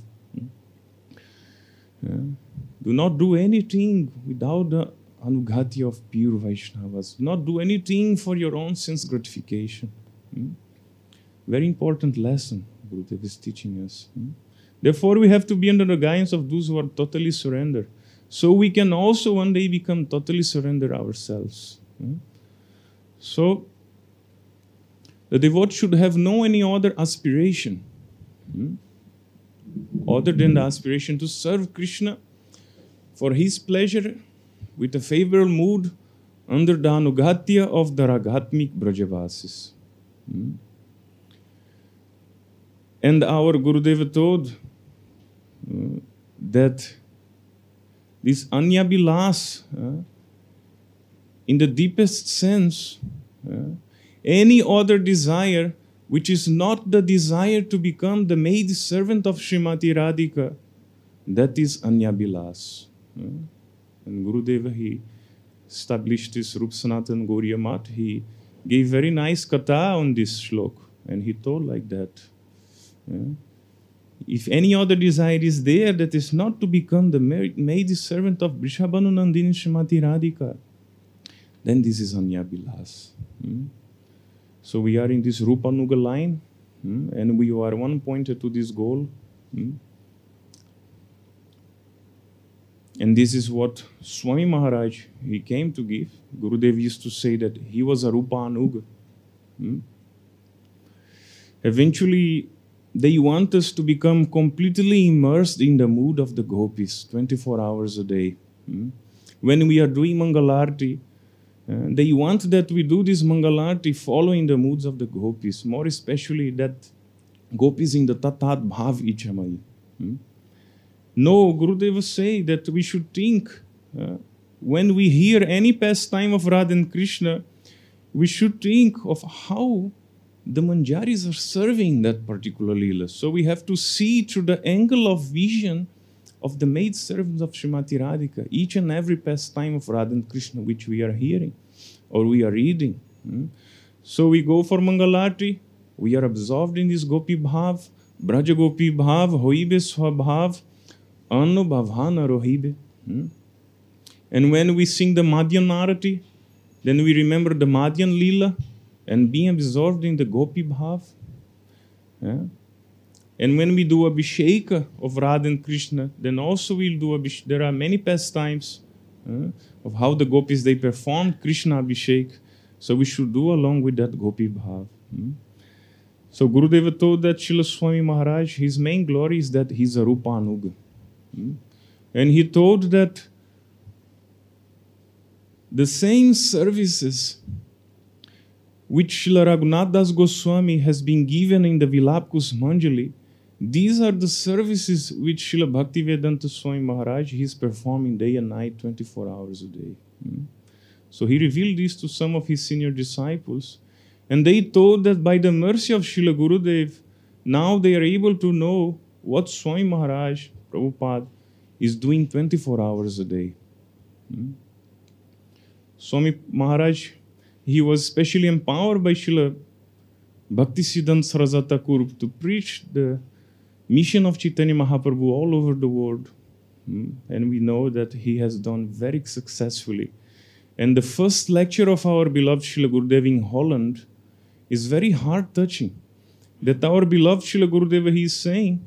Do not do anything without the Anughati of pure Vaishnavas. Do not do anything for your own sense gratification. Very important lesson Gurudev is teaching us. Therefore, we have to be under the guidance of those who are totally surrendered. So we can also one day become totally surrendered ourselves. So, the devotee should have no any other aspiration other than the aspiration to serve Krishna for his pleasure with a favorable mood under the anugatya of the ragatmik brajavasis. And our Gurudeva told that this anyabhilas, in the deepest sense, any other desire which is not the desire to become the maid servant of Srimati Radhika, that is anyabhilas. And Gurudeva, he established this Rup Sanatan Gauriya Math. He gave very nice katha on this shlok. And he told like that. If any other desire is there that is not to become the maid servant of Vrishabhanu Nandini Srimati Radhika, then this is Anya Bilas. So we are in this Rupanuga line, and we are one pointed to this goal. And this is what Swami Maharaj, he came to give. Gurudev used to say that he was a Rupanuga. Eventually, they want us to become completely immersed in the mood of the gopis, 24 hours a day. When we are doing Mangalarti, they want that we do this Mangalarti following the moods of the gopis, more especially that gopis in the Tatat Bhav Ichamai. No, Gurudeva say that we should think, when we hear any pastime of Radha and Krishna, we should think of how the Manjaris are serving that particular Leela. So we have to see through the angle of vision of the maid servants of Srimati Radhika, each and every pastime of Radha and Krishna which we are hearing or we are reading. So we go for Mangalarti, we are absorbed in this Gopi Bhav, Braja Gopi Bhav, Hoibe Swabhav, Anu Bhavana Rohibe. And when we sing the Madhyan Narati, then we remember the Madhyan Leela, and being absorbed in the Gopi Bhav. And when we do Abhisheka of Radha and Krishna, then also we'll do Abhishek. There are many pastimes of how the gopis, they perform Krishna Abhishek. So we should do along with that Gopi Bhav. So Gurudeva told that Srila Swami Maharaj, his main glory is that he's a Rupanuga. And he told that the same services which Srila Raghunath Das Goswami has been given in the Vilapkus Manjali, these are the services which Srila Bhaktivedanta Swami Maharaj, he is performing day and night, 24 hours a day. So he revealed this to some of his senior disciples, and they told that by the mercy of Srila Gurudev, now they are able to know what Swami Maharaj, Prabhupada, is doing 24 hours a day. Swami Maharaj, he was specially empowered by Srila Bhaktisiddhanta Saraswati Thakur to preach the mission of Chaitanya Mahaprabhu all over the world. And we know that he has done very successfully. And the first lecture of our beloved Srila Gurudev in Holland is very heart-touching. That our beloved Srila Gurudeva, he is saying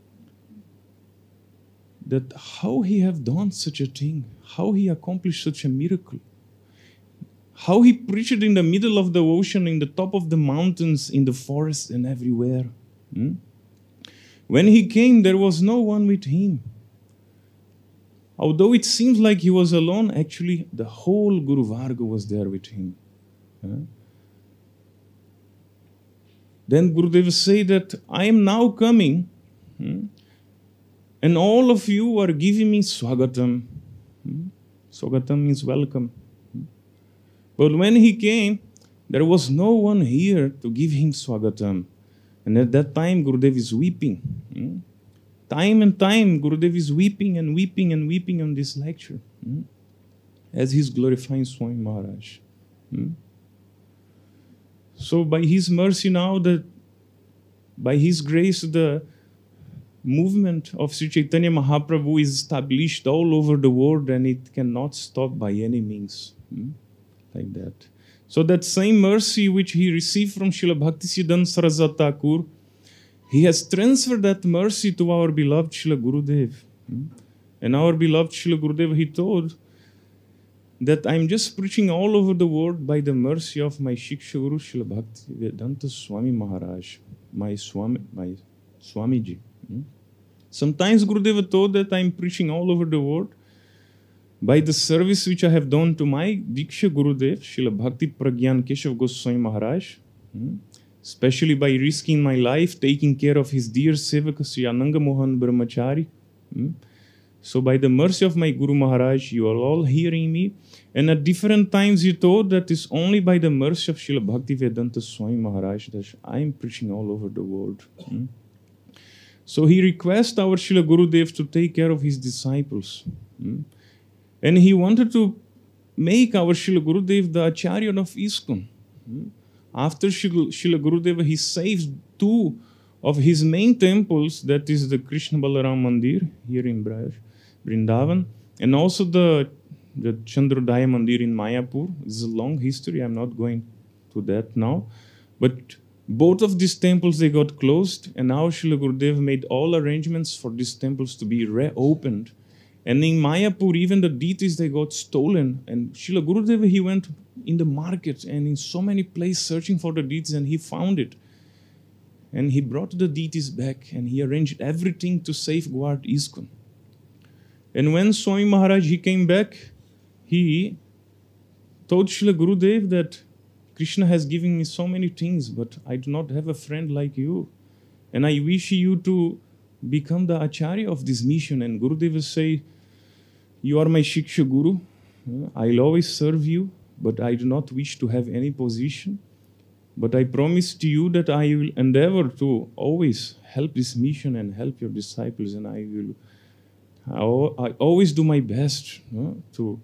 that how he have done such a thing, how he accomplished such a miracle. How he preached in the middle of the ocean, in the top of the mountains, in the forest and everywhere. When he came, there was no one with him. Although it seems like he was alone, actually the whole Guru Varga was there with him. Then Gurudeva said that I am now coming, and all of you are giving me Swagatam. Swagatam means welcome. But when he came, there was no one here to give him Swagatam. And at that time, Gurudev is weeping. Time and time, Gurudev is weeping and weeping and weeping on this lecture. As he's glorifying Swami Maharaj. So by his mercy now, by his grace, the movement of Sri Chaitanya Mahaprabhu is established all over the world, and it cannot stop by any means. Like that. So that same mercy which he received from Srila Bhaktisiddhanta Saraswati Thakur, he has transferred that mercy to our beloved Srila Gurudev. And our beloved Srila Gurudev, he told that I'm just preaching all over the world by the mercy of my Shiksha Guru Srila Bhaktivedanta Swami Maharaj, my Swamiji. Sometimes Gurudeva told that I'm preaching all over the world by the service which I have done to my Diksha Gurudev, Srila Bhakti Pragyan Keshav Goswami Maharaj, especially by risking my life, taking care of his dear Sevaka Sri Ananga Mohan Brahmachari. So by the mercy of my Guru Maharaj, you are all hearing me. And at different times he told that it's only by the mercy of Srila Bhaktivedanta Swami Maharaj that I am preaching all over the world. So he requests our Srila Gurudev to take care of his disciples. And he wanted to make our Srila Gurudev the Acharya of ISKCON. After Srila Gurudeva, he saved two of his main temples, that is the Krishna Balaram Mandir here in Vrindavan, and also the Chandrodaya Mandir in Mayapur. This is a long history. I'm not going to that now. But both of these temples, they got closed, and now Srila Gurudev made all arrangements for these temples to be reopened. And in Mayapur, even the deities, they got stolen. And Srila Gurudev, he went in the market and in so many places searching for the deities, and he found it. And he brought the deities back, and he arranged everything to safeguard ISKCON. And when Swami Maharaj, he came back, he told Srila Gurudev that Krishna has given me so many things, but I do not have a friend like you. And I wish you to become the Acharya of this mission. And Gurudev will say, you are my Shiksha Guru. I'll always serve you, but I do not wish to have any position. But I promise to you that I will endeavor to always help this mission and help your disciples. And I always do my best to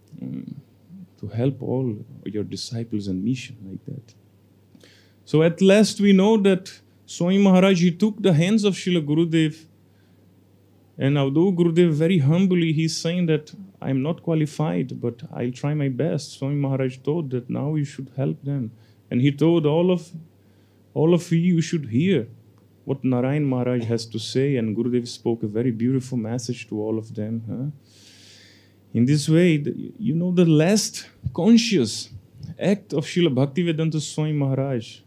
help all your disciples and mission like that. So at last we know that Swami Maharaj, he took the hands of Srila Gurudev, and although Gurudev very humbly, he's saying that I'm not qualified, but I'll try my best. Swami Maharaj told that now you should help them. And he told all of you should hear what Narayan Maharaj has to say, and Gurudev spoke a very beautiful message to all of them. In this way, the last conscious act of Srila Bhaktivedanta Swami Maharaj,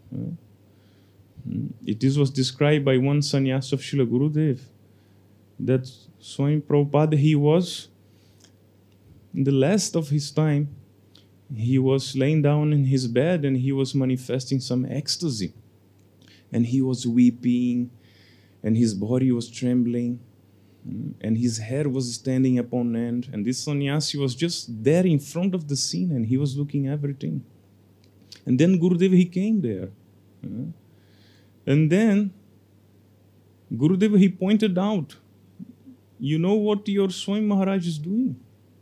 it was described by one sannyas of Srila Gurudev, that Swami Prabhupada, he was, in the last of his time, he was laying down in his bed and he was manifesting some ecstasy. And he was weeping, and his body was trembling, and his hair was standing upon end. And this sannyasi was just there in front of the scene, and he was looking everything. And then Gurudev, he came there. And then Gurudev, he pointed out, you know what your Swami Maharaj is doing?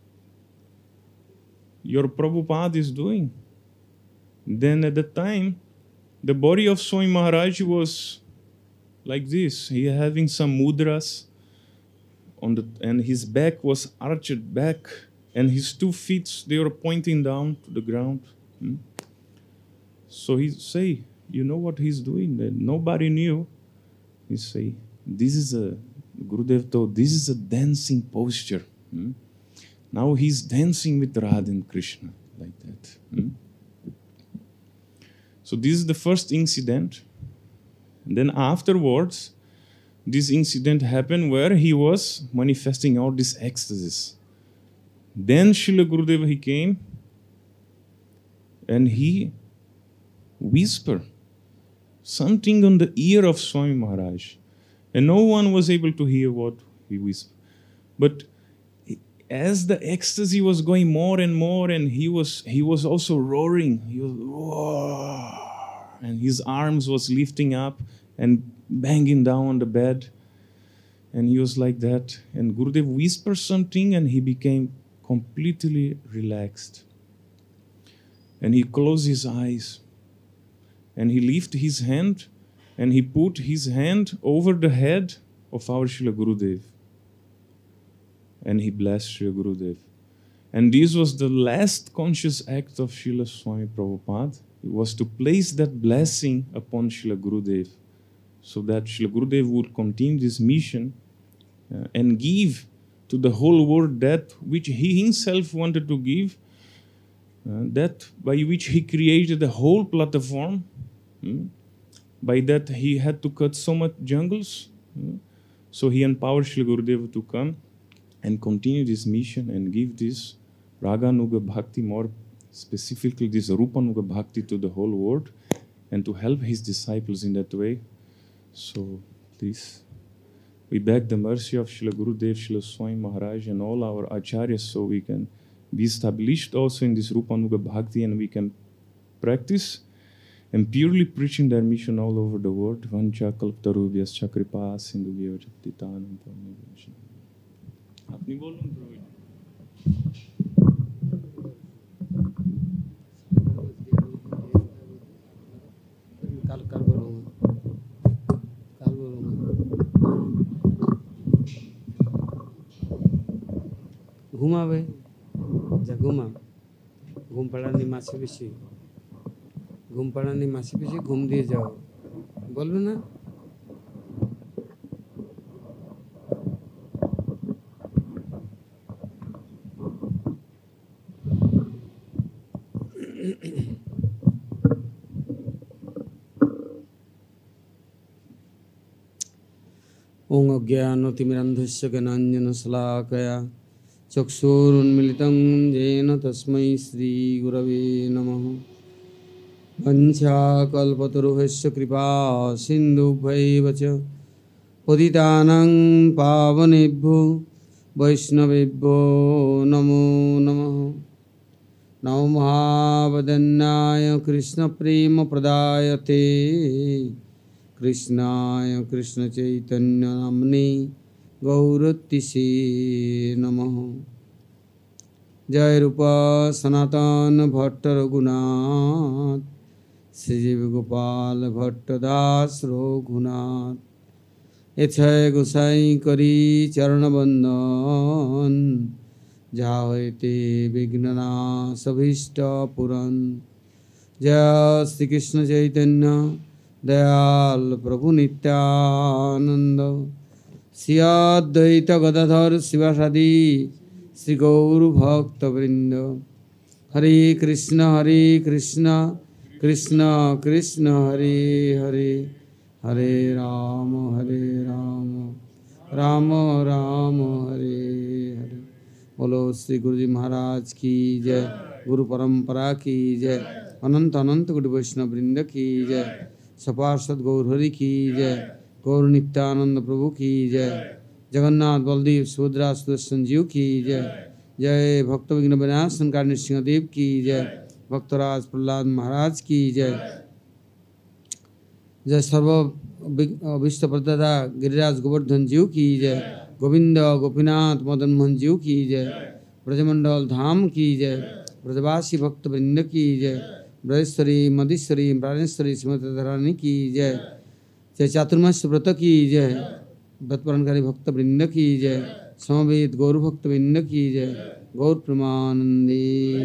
Your Prabhupada is doing. Then at the time, the body of Swami Maharaj was like this. He having some mudras, and his back was arched back, and his 2 feet, they were pointing down to the ground. So he say, you know what he's doing? That nobody knew. He say, Gurudev told, this is a dancing posture. Now he's dancing with Radha and Krishna, like that. So this is the first incident. And then afterwards, this incident happened where he was manifesting all these ecstasies. Then Srila Gurudeva, he came and he whispered something on the ear of Swami Maharaj. And no one was able to hear what he whispered. But as the ecstasy was going more and more, and he was also roaring. He was roar, and his arms was lifting up and banging down on the bed. And he was like that. And Gurudev whispered something, and he became completely relaxed. And he closed his eyes. And he lifted his hand, and he put his hand over the head of our Srila Gurudev. And he blessed Srila Gurudev. And this was the last conscious act of Srila Swami Prabhupada. It was to place that blessing upon Srila Gurudev, so that Srila Gurudev would continue this mission and give to the whole world that which he himself wanted to give, that by which he created the whole platform. By that he had to cut so much jungles. So he empowered Srila Gurudev to come and continue this mission and give this Raganuga Bhakti, more specifically this Rupanuga Bhakti, to the whole world, and to help his disciples in that way. So please, we beg the mercy of Srila Gurudev, Srila Swami Maharaj, and all our acharyas, so we can be established also in this Rupanuga Bhakti, and we can practice and purely preaching their mission all over the world. Vancha kalptarubhyascha kripa sindhubhyo jatitanam purnavesha. अपनी बोलो ঘুমাবে, যা ঘুমা। ঘুম পাড়ানি মাসে বেশি, ঘুম পাড়ানি মাসে বেশি, ঘুম দিয়ে যাও, বলবে না? ওং অজ্ঞানতিমিরান্ধস্য জ্ঞানাঞ্জনশলাকয়া চক্ষুरुन्मिलितं येन तस्मै श्रीगुरवे नमः। वञ्चाकल्पतरुभ्यश्च कृपा सिन्धुभ्यैव च पतितानां पावनेभ्यो वैष्णवेभ्यो नमो नमः। नमो महावदन्याय कृष्णप्रेमप्रदायते कृष्णाय कृष्णचैतन्यनाम्ने गौरतिसे नमः। जय रूप सनातन भट्ट रघुनाथ श्रीजीव गोपाल भट्ट दास रघुनाथ एछय गोसाई करी चरण बंदन जाते विघ्ननाश भीष्ट पुरन। जय श्री कृष्ण चैतन्य दयाल प्रभु नित्यानंद श्री अद्वैत गदाधर शिवासादि श्री गौर भक्तवृंद। हरे कृष्ण कृष्ण कृष्ण हरे हरे, हरे राम राम राम हरे हरे। बोलो श्री गुरु जी महाराज की जय, गुरु परंपरा की जय, अनंत अनंत गुरु वैष्णव वृंद की जय, सपार्षद गौर हरि की जय, गौर नित्यानंद प्रभु की जय, जगन्नाथ बलदेव सुभद्रा सुदर्शन जीव की जय, जय भक्त विघ्न विनाशन कारणी सिंहदेव की जय, भक्तराज प्रहलाद महाराज की जय, जय सर्व विष्ट प्रदाता गिरिराज गोवर्धन जीव की जय, गोविंद गोपीनाथ मदन मोहन जीव की जय, ब्रजमंडल धाम की जय, ब्रजवासी भक्त वृंद की जय, ब्रजेश्वरी मधेश्वरी प्राणेश्वरी श्रीमती धरानी की जय, जय चातुर्मास्य व्रत की जय, व्रतपालनकारी भक्त वृंद की जय, समवेत गौर भक्त वृंद की जय, गौर प्रेमानंदे।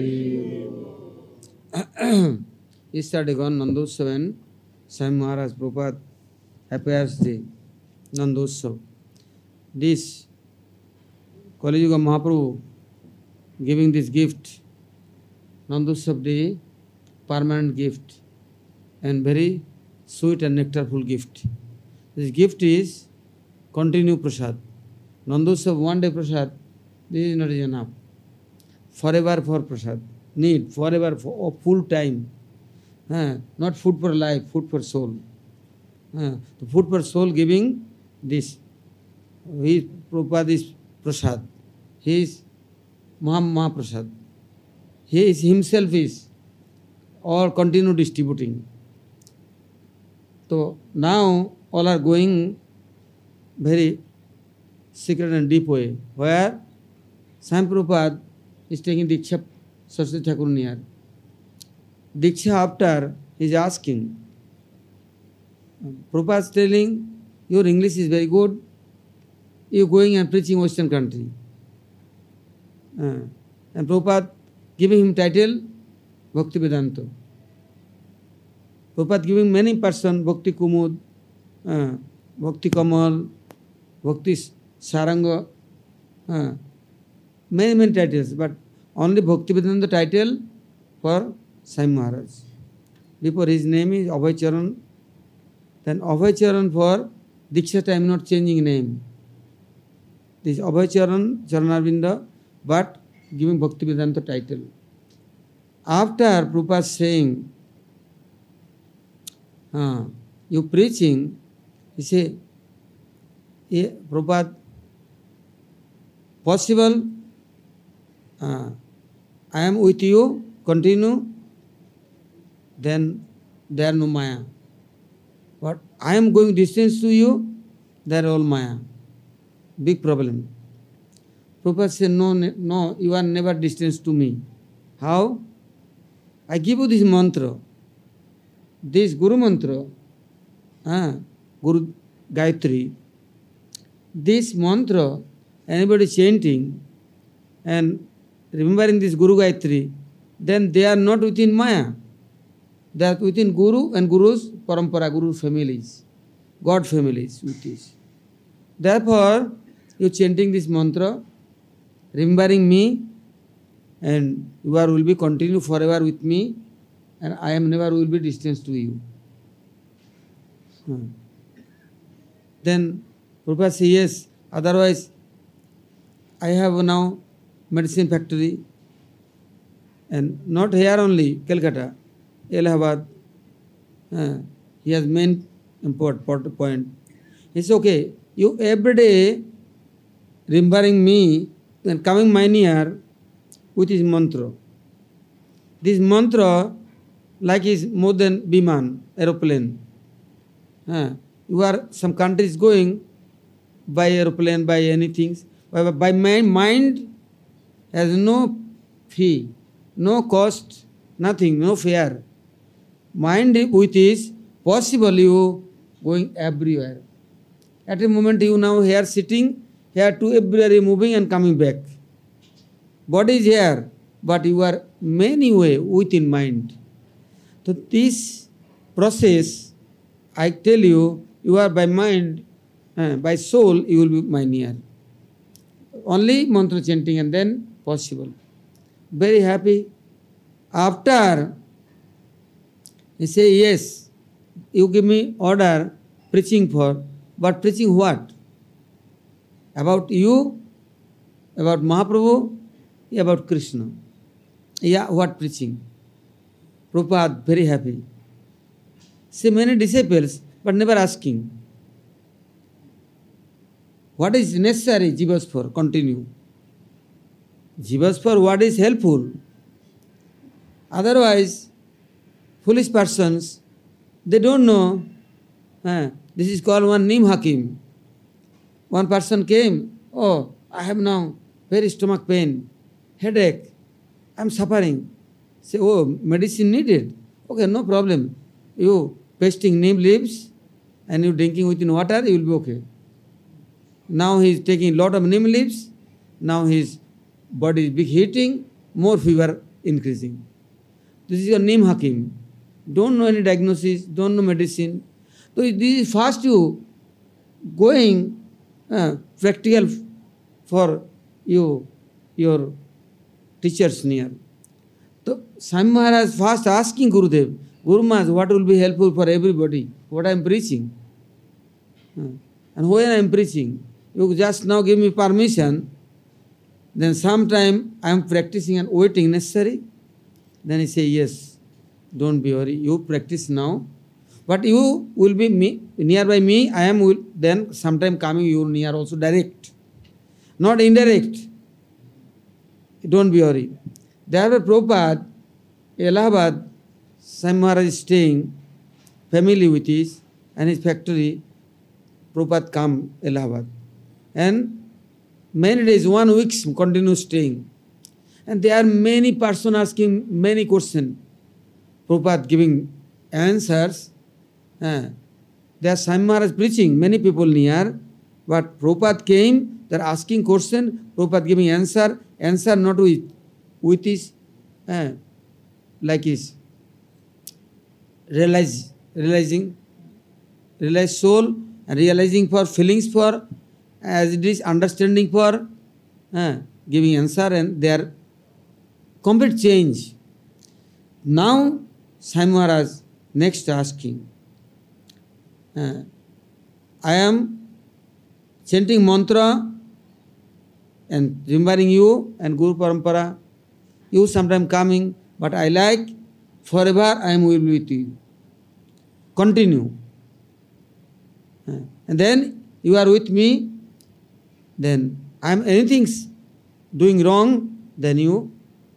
Yesterday gone Nandotsav and Swami Maharaj Prabhupada appears the Nandotsav. This Kali Yuga Mahaprabhu giving this gift, Nandotsav Day, permanent gift and very sweet and nectarful gift. This gift is continue prasad. Nandotsav one day prasad, this is not enough. Forever for prasad. Need forever for full time. Not food for life, food for soul. The food for soul giving this. He Prabhupada is prasad. He is Mahaprasad. He is himself is or continue distributing. So now all are going very secret and deep way, where Swami Prabhupada is taking Diksha Saraswati Thakur near. Diksha after he is asking, Prabhupada is telling, your English is very good, you going and preaching Western country. And Prabhupada giving him title Bhakti Vedanta. Prabhupada giving many person Bhakti Kumud, Bhakti Kamal, Bhakti Saranga, many titles, but only Bhakti Vedanta title for Swami Maharaj. Before his name is Abhay Charan, then Abhay Charan for Diksha time not changing name. This Abhay Charan, Charanarvinda, but giving Bhakti Vedanta title. After Prabhupada saying, you preaching, he say, Prabhupada, possible, I am with you, continue, then there no Maya. But I am going distance to you, there all Maya. Big problem. Prabhupada said, no, you are never distance to me. How? I give you this mantra, this Guru mantra, Guru Gayatri. This mantra, anybody chanting, and remembering this Guru Gayatri, then they are not within Maya. They are within Guru and Guru's parampara, Guru families, God families with this. Therefore, you chanting this mantra, remembering me, and you are will be continue forever with me, and I am never will be distance to you. Then Prabhupada says, yes, otherwise I have now medicine factory, and not here only, Calcutta, Allahabad. He has main important point. It's okay. You every day remembering me and coming my near with his mantra. This mantra like is more than Biman, aeroplane. You are some countries going by aeroplane, by anything. By my mind has no fee, no cost, nothing, no fare. Mind with is possible you going everywhere. At a moment you now here sitting, here to everywhere moving and coming back. Body is here, but you are many way within mind. So this process, I tell you, you are by mind, by soul, you will be my near. Only mantra chanting and then possible. Very happy. After, he say, yes, you give me order, preaching for, but preaching what? About you, about Mahaprabhu, about Krishna. Yeah, what preaching? Prabhupada, very happy. See, many disciples, but never asking. What is necessary, Jivas for? Continue. Jivas for what is helpful. Otherwise, foolish persons, they don't know. This is called one Neem Hakim. One person came, oh, I have now very stomach pain, headache, I am suffering. Say, oh, medicine needed. Okay, no problem. You pasting neem leaves and you drinking within water, you will be okay. Now he is taking lot of neem leaves. Now his body is big heating, more fever increasing. This is your Neem Hakim. Don't know any diagnosis, don't know medicine. So this is fast you going practical for you, your teachers near. So Swami Maharaj first asking Gurudev, Guru Maharaj, what will be helpful for everybody? What I am preaching? And when I am preaching, you just now give me permission, then sometime I am practicing and waiting necessary. Then he say, yes, don't be worried, you practice now. But you will be nearby me, I am will then sometime coming you near also direct, not indirect. Don't be worried. Therefore Prabhupada, Allahabad, Swami Maharaj is staying, family with his and his factory, Prabhupada come Allahabad. And many days, 1 week continue staying. And there are many persons asking many questions. Prabhupada giving answers. There are Swami Maharaj preaching, many people near. But Prabhupada came, they are asking question, Prabhupada giving answer not with his, like his, realize soul, and realizing for, feelings for, as it is understanding for, giving answer, and their complete change. Now, Swami Maharaj next asking, I am chanting mantra and remembering you and Guru Parampara. You sometime coming, but I like forever I am will be with you. Continue. And then you are with me, then I am anything doing wrong, then you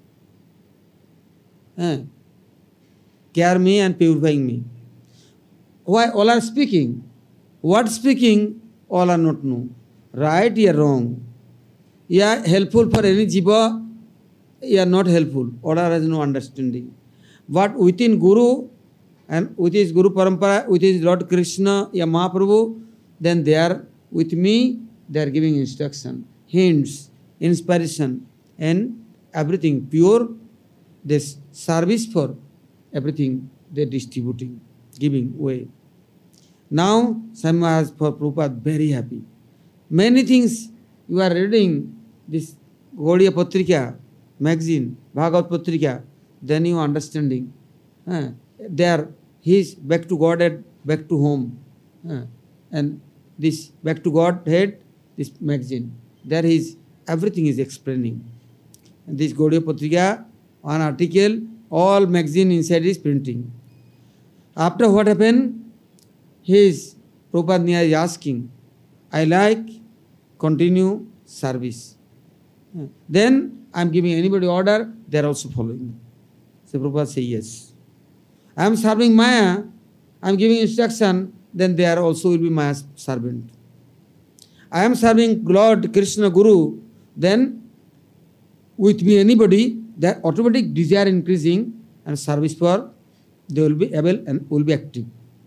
care me and purifying me. Why all are speaking? What speaking? All are not know. Right or wrong? You are helpful for any jiva, you are not helpful. All are has no understanding. But within Guru and with his Guru Parampara, with his Lord Krishna, ya Mahaprabhu, then they are with me, they are giving instruction, hints, inspiration. and everything pure. This service for everything they distributing, giving away. Now Swami Maharaj for Prabhupada very happy. Many things you are reading this Gaudiya Patrika magazine, Bhagavad Patrika, then you understanding. There he is back to Godhead, back to home. And this back to Godhead, this magazine, there is everything is explaining. And this Gaudiya Patrika, one article, all magazine inside is printing. After what happened, his Prabhupada Near is asking, I like continue service. Then I am giving anybody order, they are also following. So Prabhupada say yes. I am serving Maya, I am giving instruction, then they are also will be Maya's servant. I am serving Lord Krishna Guru, then with me anybody, their automatic desire increasing and service for they will be able and will be active.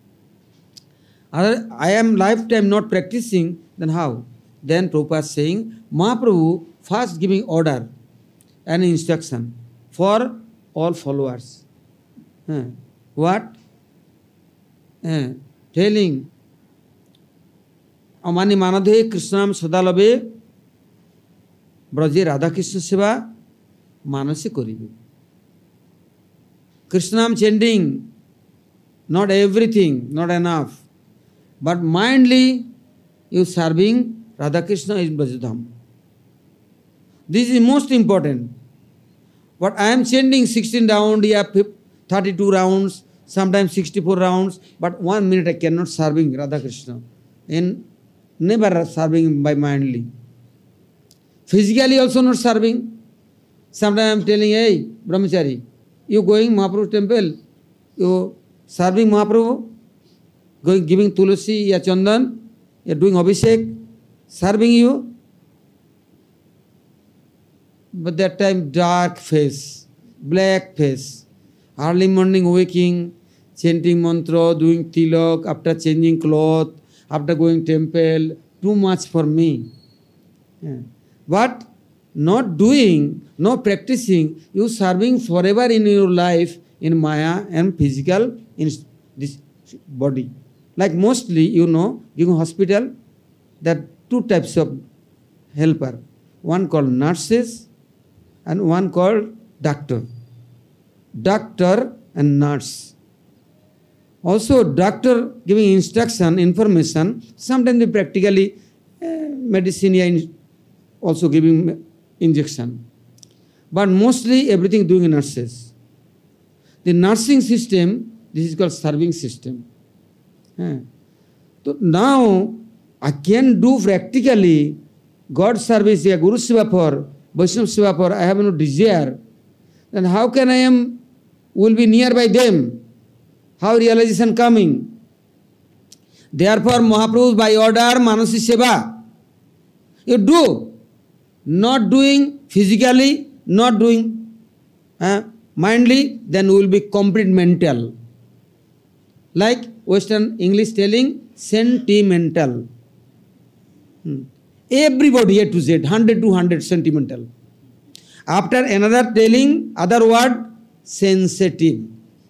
I am lifetime not practicing, then how? Then Prabhupada saying, Mahaprabhu first giving order and instruction for all followers. What? Telling, Amani Manadhe Krishnam Sadalabhe Braje Radha Krishna Seva Manase Koribe. Krishnam chanting, not everything, not enough. But mindly you serving Radha Krishna in Brajadham. This is most important. But I am chanting 16 rounds, 32 rounds, sometimes 64 rounds, but 1 minute I cannot serving Radha Krishna. And never serving by mindly. Physically also not serving. Sometimes I am telling, hey, Brahmachari, you going Mahaprabhu temple, you serving Mahaprabhu, going giving tulasi, ya chandan, you are doing abhishek, serving you. But that time dark face, black face, early morning waking, chanting mantra, doing tilak, after changing cloth, after going temple, too much for me. But not doing, not practicing, you serving forever in your life in Maya and physical in this body. Like mostly, you know, giving hospital, there are two types of helper. One called nurses and one called doctor. Doctor and nurse. Also, doctor giving instruction, information, sometimes they practically medicine also giving injection. But mostly everything doing nurses. The nursing system, this is called serving system. So now I can do practically God service, Guru Seva for, Vaishnava Seva for, I have no desire. Then how can I will be nearby them? How realization coming? Therefore Mahaprabhu by order, Manasi Seva. You do. Not doing physically, not doing mindly, then we will be complete mental. Like Western English telling, sentimental. Everybody A to Z, 100 to 100 sentimental. After another telling, other word, sensitive.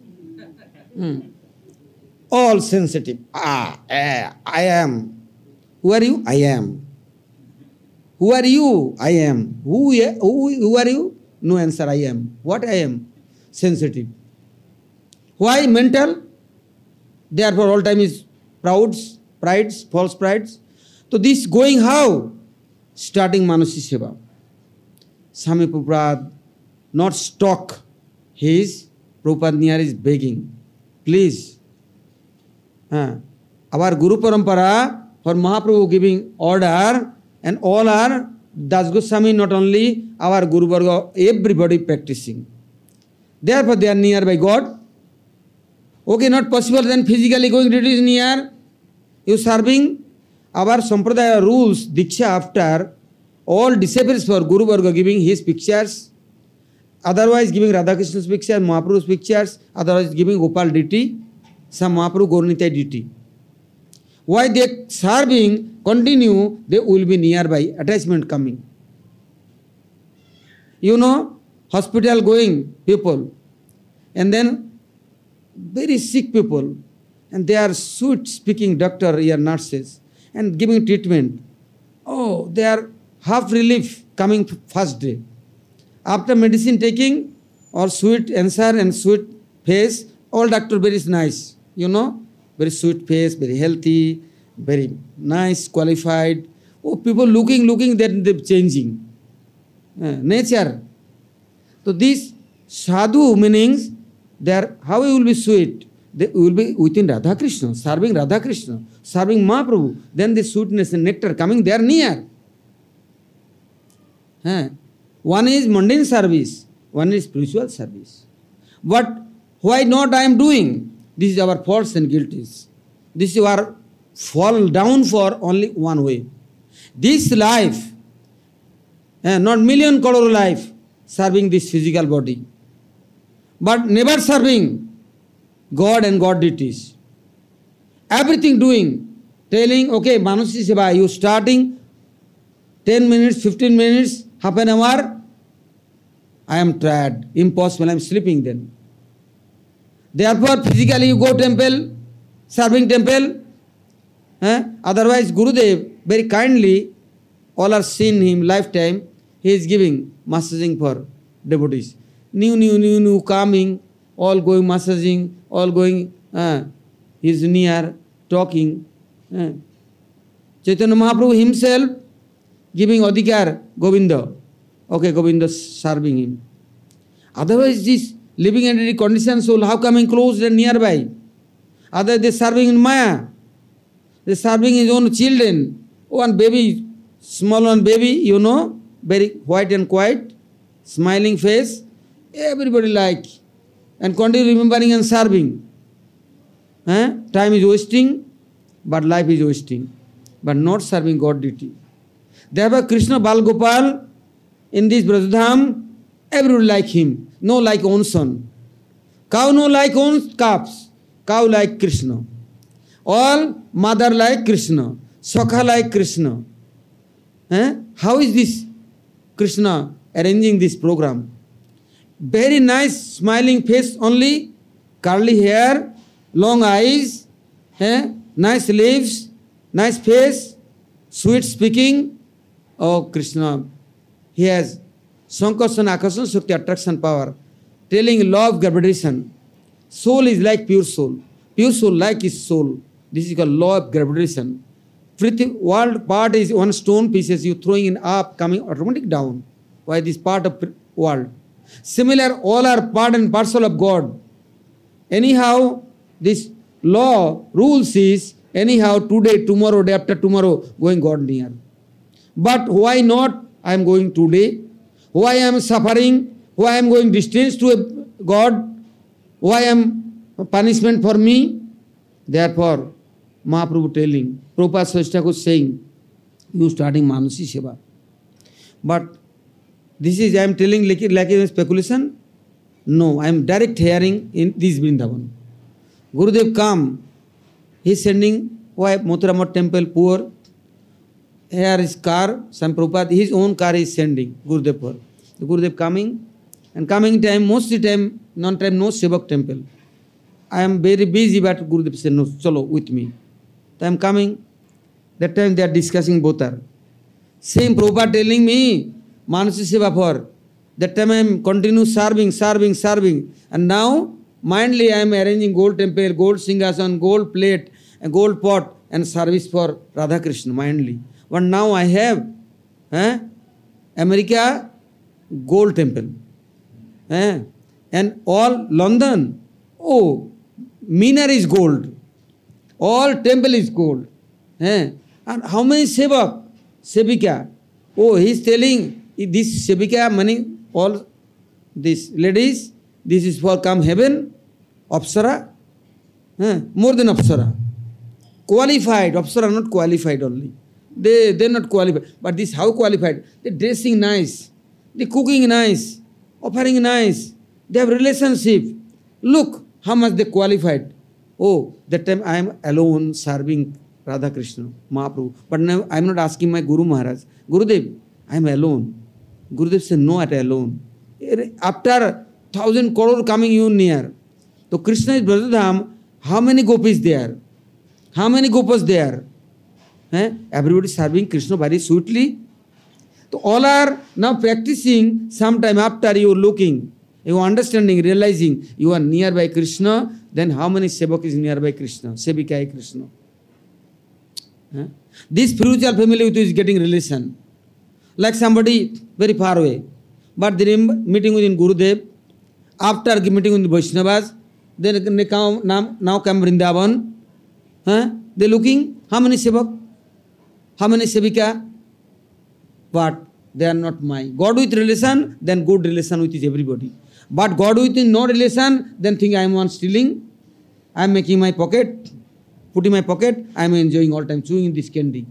All sensitive. I am. Who are you? I am. Who are you? I am. Who are you? No answer, I am. What I am? Sensitive. Why? Mental. Therefore, all time is prides, false prides. So this going how? Starting Manasi Seva. Swami Prabhupada not stock. His Prabhupada Near is begging. Please. Our Guru Parampara for Mahaprabhu giving order, and all are Das Goswami, not only our Guru Varga, everybody practicing. Therefore they are near by God. Okay, not possible, then physically going to is near. You serving our Sampradaya rules, Diksha after, all disciples for Guru Varga giving his pictures, otherwise giving Radha Krishna's pictures, Mahaprabhu's pictures, otherwise giving Gopal deity, some Mahaprabhu Gauranitai deity. Why they serving, continue, they will be nearby, attachment coming. You know, hospital going people, and then very sick people, and they are sweet speaking doctor or nurses and giving treatment. Oh, they are half relief coming first day. After medicine taking, or sweet answer and sweet face, all doctor very nice, you know, very sweet face, very healthy, very nice, qualified. Oh, people looking, then they're changing. Nature. So these sadhu meanings, they are, how it will be sweet? They will be within Radha Krishna, serving Radha Krishna, serving Mahaprabhu. Then the sweetness and nectar coming, they are near. One is mundane service, one is spiritual service. But why not I am doing? This is our faults and guilties. This is our fall down for only one way. This life, not million crore life, serving this physical body, but never serving God and God deities. Everything doing, telling, okay, Manusi Seva, you starting 10 minutes, 15 minutes, half an hour, I am tired, impossible, I am sleeping then. Therefore, physically you go temple, serving temple. Otherwise, Gurudev, very kindly, all are seen him lifetime, he is giving massaging for devotees. New, coming, all going massaging, all going, he is near, talking. Chaitanya Mahaprabhu himself giving Adhikar, Govinda. Okay, Govinda serving him. Otherwise, this living entity conditioned soul, how coming close and nearby? Otherwise, they serving in Maya. They serving his own children. One baby, small one baby, you know, very white and quiet, smiling face. Everybody like. And continue remembering and serving. Time is wasting, but life is wasting. But not serving God deity. Therefore, Krishna Bal Gopal, in this Brajadham, everyone like him. No like own son. Cow no like own calves. Cow like Krishna. All mother like Krishna. Sakha like Krishna. How is this Krishna arranging this program? Very nice smiling face only, curly hair, long eyes, nice lips, nice face, sweet speaking. Oh, Krishna, he has Sankarsana, Akarsana, Shakti, attraction power, telling law of gravitation. Soul is like pure soul. Pure soul like his soul. This is called law of gravitation. World part is one stone pieces, you throwing it up, coming automatic down. Why this part of world? Similar, all are part and parcel of God. Anyhow, this law rules is, anyhow, today, tomorrow, day after tomorrow, going God near. But why not I am going today? Why I am suffering? Why I am going distance to a God? Why I am punishment for me? Therefore, Mahaprabhu telling, Prabhupada Srishta saying, you starting Manusi Seva. But this is, I am telling like a speculation. No, I am direct hearing in this Vrindavan. Gurudev come, he is sending, why Mothuramat temple poor, here is car, some Prabhupada, his own car is sending, Gurudev for. The Gurudev coming, and coming time, mostly time, non-time, no Sevak temple. I am very busy, but Gurudev said, no, chalo, with me. I am coming, that time they are discussing both are. Same Prabhupada telling me, Manasi Seva for. That time I am continue serving. And now, mindly I am arranging gold temple, gold singhasan, gold plate, a gold pot, and service for Radha Krishna, mindly. But now I have America, gold temple. And all London, oh, Minar is gold. All temple is gold. And how many Sevak? Sevika. Oh, he is telling, this Sevika money, all these ladies, this is for come heaven, Apsara, more than Apsara. Qualified, Apsara not qualified only. They're not qualified. But this how qualified? They're dressing nice, they're cooking nice, offering nice, they have relationship. Look how much they qualified. Oh, that time I am alone serving Radha Krishna, Mahaprabhu. But now I am not asking my Guru Maharaj, Gurudev, I am alone. Gurudev said, no, at alone. After 1,000 crore coming you near. So Krishna is Brajadham, how many gopis there? How many gopas there? Everybody serving Krishna very sweetly. So all are now practicing. Sometime after you looking, you understanding, realizing you are nearby Krishna, then how many sevak is nearby Krishna? Sevika is Krishna. This spiritual family with you is getting relation. Like somebody very far away. But they meeting with Gurudev, after meeting with the Vaishnavas, then they come, now come Vrindavan. They looking, how many sevak? How many sevika? But they are not my. God with relation, then good relation with everybody. But God with no relation, then think I am one stealing, I am making my pocket, putting my pocket, I am enjoying all time, chewing this candy.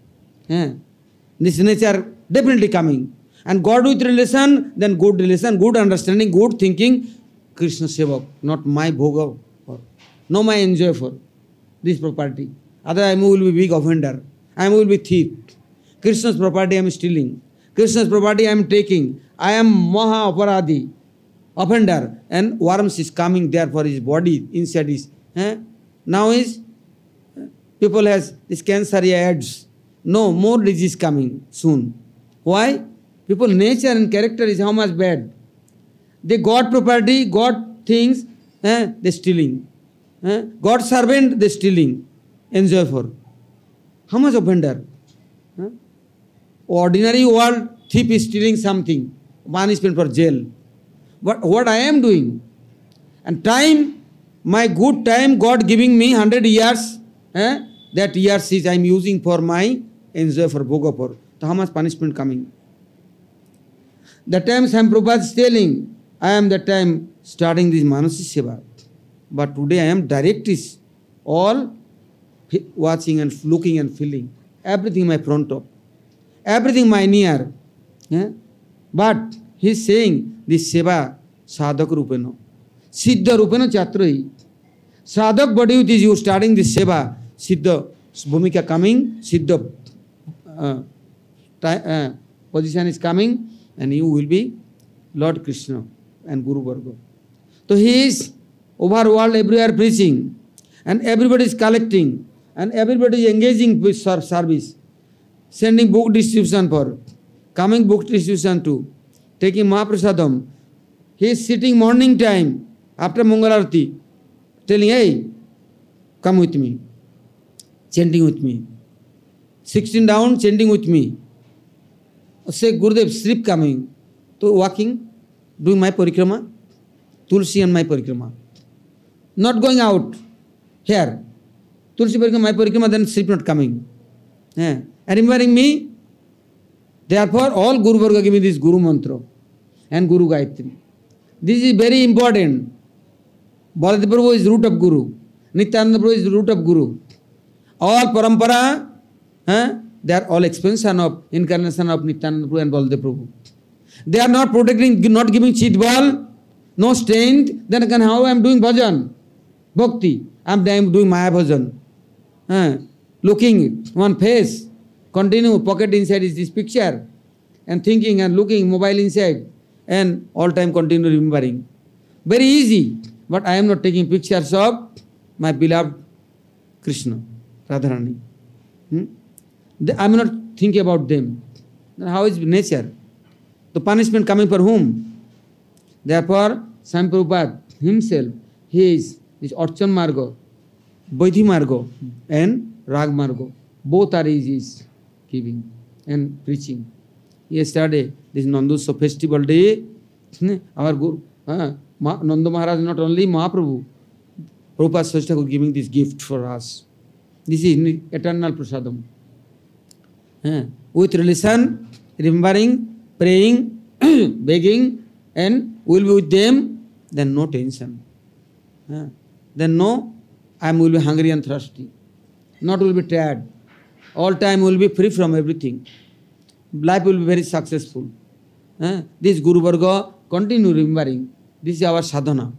This nature definitely coming. And God with relation, then good relation, good understanding, good thinking, Krishna Sevak, not my bhoga, no my enjoy for this property. Otherwise I will be big offender, I will be thief. Krishna's property I am stealing, Krishna's property I am taking, I am Maha Aparadhi, offender, and worms is coming there for his body, inside his. Now is, people has this cancer ads, no, more disease coming soon. Why? People nature and character is how much bad. They got property, got things, they stealing. God servant, they stealing. Enjoy for. How much offender? Ordinary world, thief is stealing something. Punishment for jail. But what I am doing? And time, my good time, God giving me 100 years, that years is I am using for my enjoy for Bhogapur. So how much punishment coming? The time Swami Prabhupada is telling, I am that time starting this Manasi Seva. But today I am direct is all watching and looking and feeling. Everything my front of. Everything my near. But he is saying this Seva sadhak rupena. Siddha rupena chatrai. Sadhak body with you starting this Seva. Siddha bhumika coming. Siddha position is coming. And you will be Lord Krishna and Guru Varga. So he is over world everywhere preaching. And everybody is collecting. And everybody is engaging with service. Sending book distribution for. Coming book distribution to. Taking Mahaprasadam. He is sitting morning time. After Mangalarti. Telling, hey, come with me. Chanting with me. 16 down, chanting with me. Say Gurudev, sleep coming. So walking, doing my parikrama, Tulsi and my parikrama. Not going out here. Tulsi parikrama, my parikrama, then sleep not coming. And remembering me, therefore all Guru Varga give me this Guru Mantra and Guru Gayatri. This is very important. Baladev Prabhu is root of Guru. Nityananda Prabhu is root of Guru. All parampara, they are all expansion of incarnation of Nityananda Prabhu and Baladev Prabhu. They are not protecting, not giving cheat ball, no strength. Then again, how I am doing bhajan, bhakti. I am doing Maya bhajan. Looking one face, continue pocket inside is this picture, and thinking and looking mobile inside, and all time continue remembering. Very easy, but I am not taking pictures of my beloved Krishna, Radharani. I am not thinking about them. Then how is nature? The punishment coming for whom? Therefore, Swami Prabhupada himself, he is Archan Marga, Vaidhi Marga and Rag Marga. Both are his giving and preaching. Yesterday, this Nandotsav festival day, our Guru, Nanda Maharaj, not only Mahaprabhu, Prabhupada Srishta giving this gift for us. This is eternal prasadam. With relation, remembering, praying, begging, and will be with them, then no tension. Then no, I will be hungry and thirsty. Not will be tired. All time will be free from everything. Life will be very successful. This Guru Varga, continue remembering. This is our sadhana.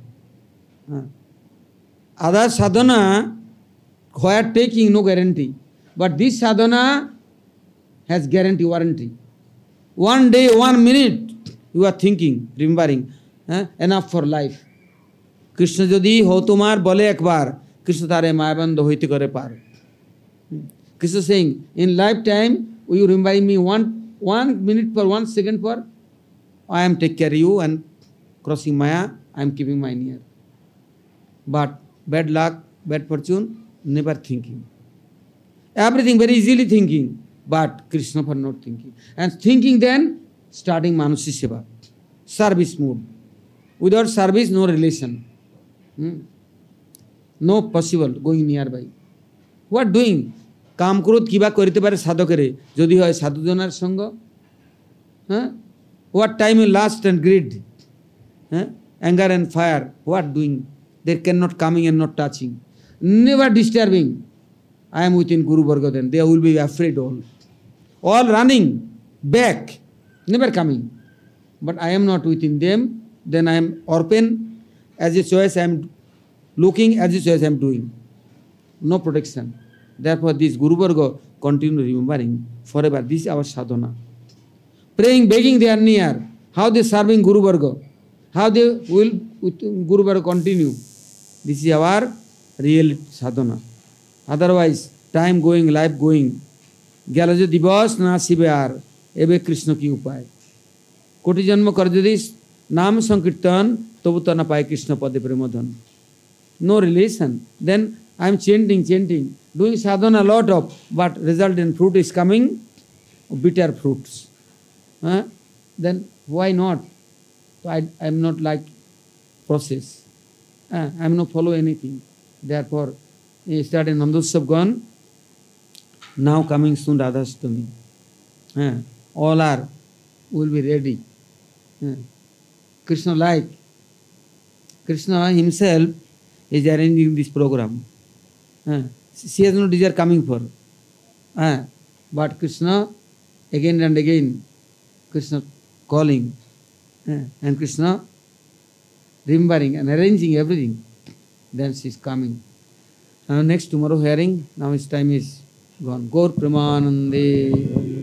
Other sadhana, where taking no guarantee. But this sadhana has guarantee, warranty. 1 day, 1 minute, you are thinking, remembering, enough for life. Krishna যদি হো তোমার বলে একবার, কৃষ্ণ তারে মায়াবন্ধ হইতে করে পার। Krishna saying, in lifetime, will you remind me one minute for 1 second for, I am take care of you and crossing Maya, I am keeping my near. But bad luck, bad fortune, never thinking. Everything very easily thinking, but Krishna for not thinking. And thinking then, starting Manusi Seva, service mood. Without service, no relation. No possible going nearby. What doing? কাম ক্রোধ কিবা করিতে পারে সাধকেরে যদি হয় সাধুজনার সঙ্গ। What time will last and greed? Anger and fire, what doing? They cannot coming and not touching. Never disturbing. I am within Guru Varga then. They will be afraid all running back, never coming. But I am not within them, then I am open. As a choice I am looking, as a choice I am doing. No protection. Therefore this Guru Varga continue remembering forever. This is our sadhana. Praying, begging they are near. How they serving Guru Varga? How they will with Guru Varga continue? This is our real sadhana. Otherwise, time going, life going. গেল যে দিবস না আসিবে আর, এবে কৃষ্ণ কি উপায়? কোটি জন্ম করে যদি নাম সংকীর্তন, তবু তো না পায় কৃষ্ণ পদে প্রেমধন। No relation. Then I am chanting, doing sadhana a lot of, but result in fruit is coming, bitter fruits. Then why not? So I am not like process. I am not follow anything. Therefore, started Nandotsav gone. Now coming soon Radhastami. All are will be ready. Krishna like. Krishna himself is arranging this program. She has no desire coming for. But Krishna again and again, Krishna calling. And Krishna remembering and arranging everything. Then she is coming. Next tomorrow hearing, now his time is gone. Gaur Premanande.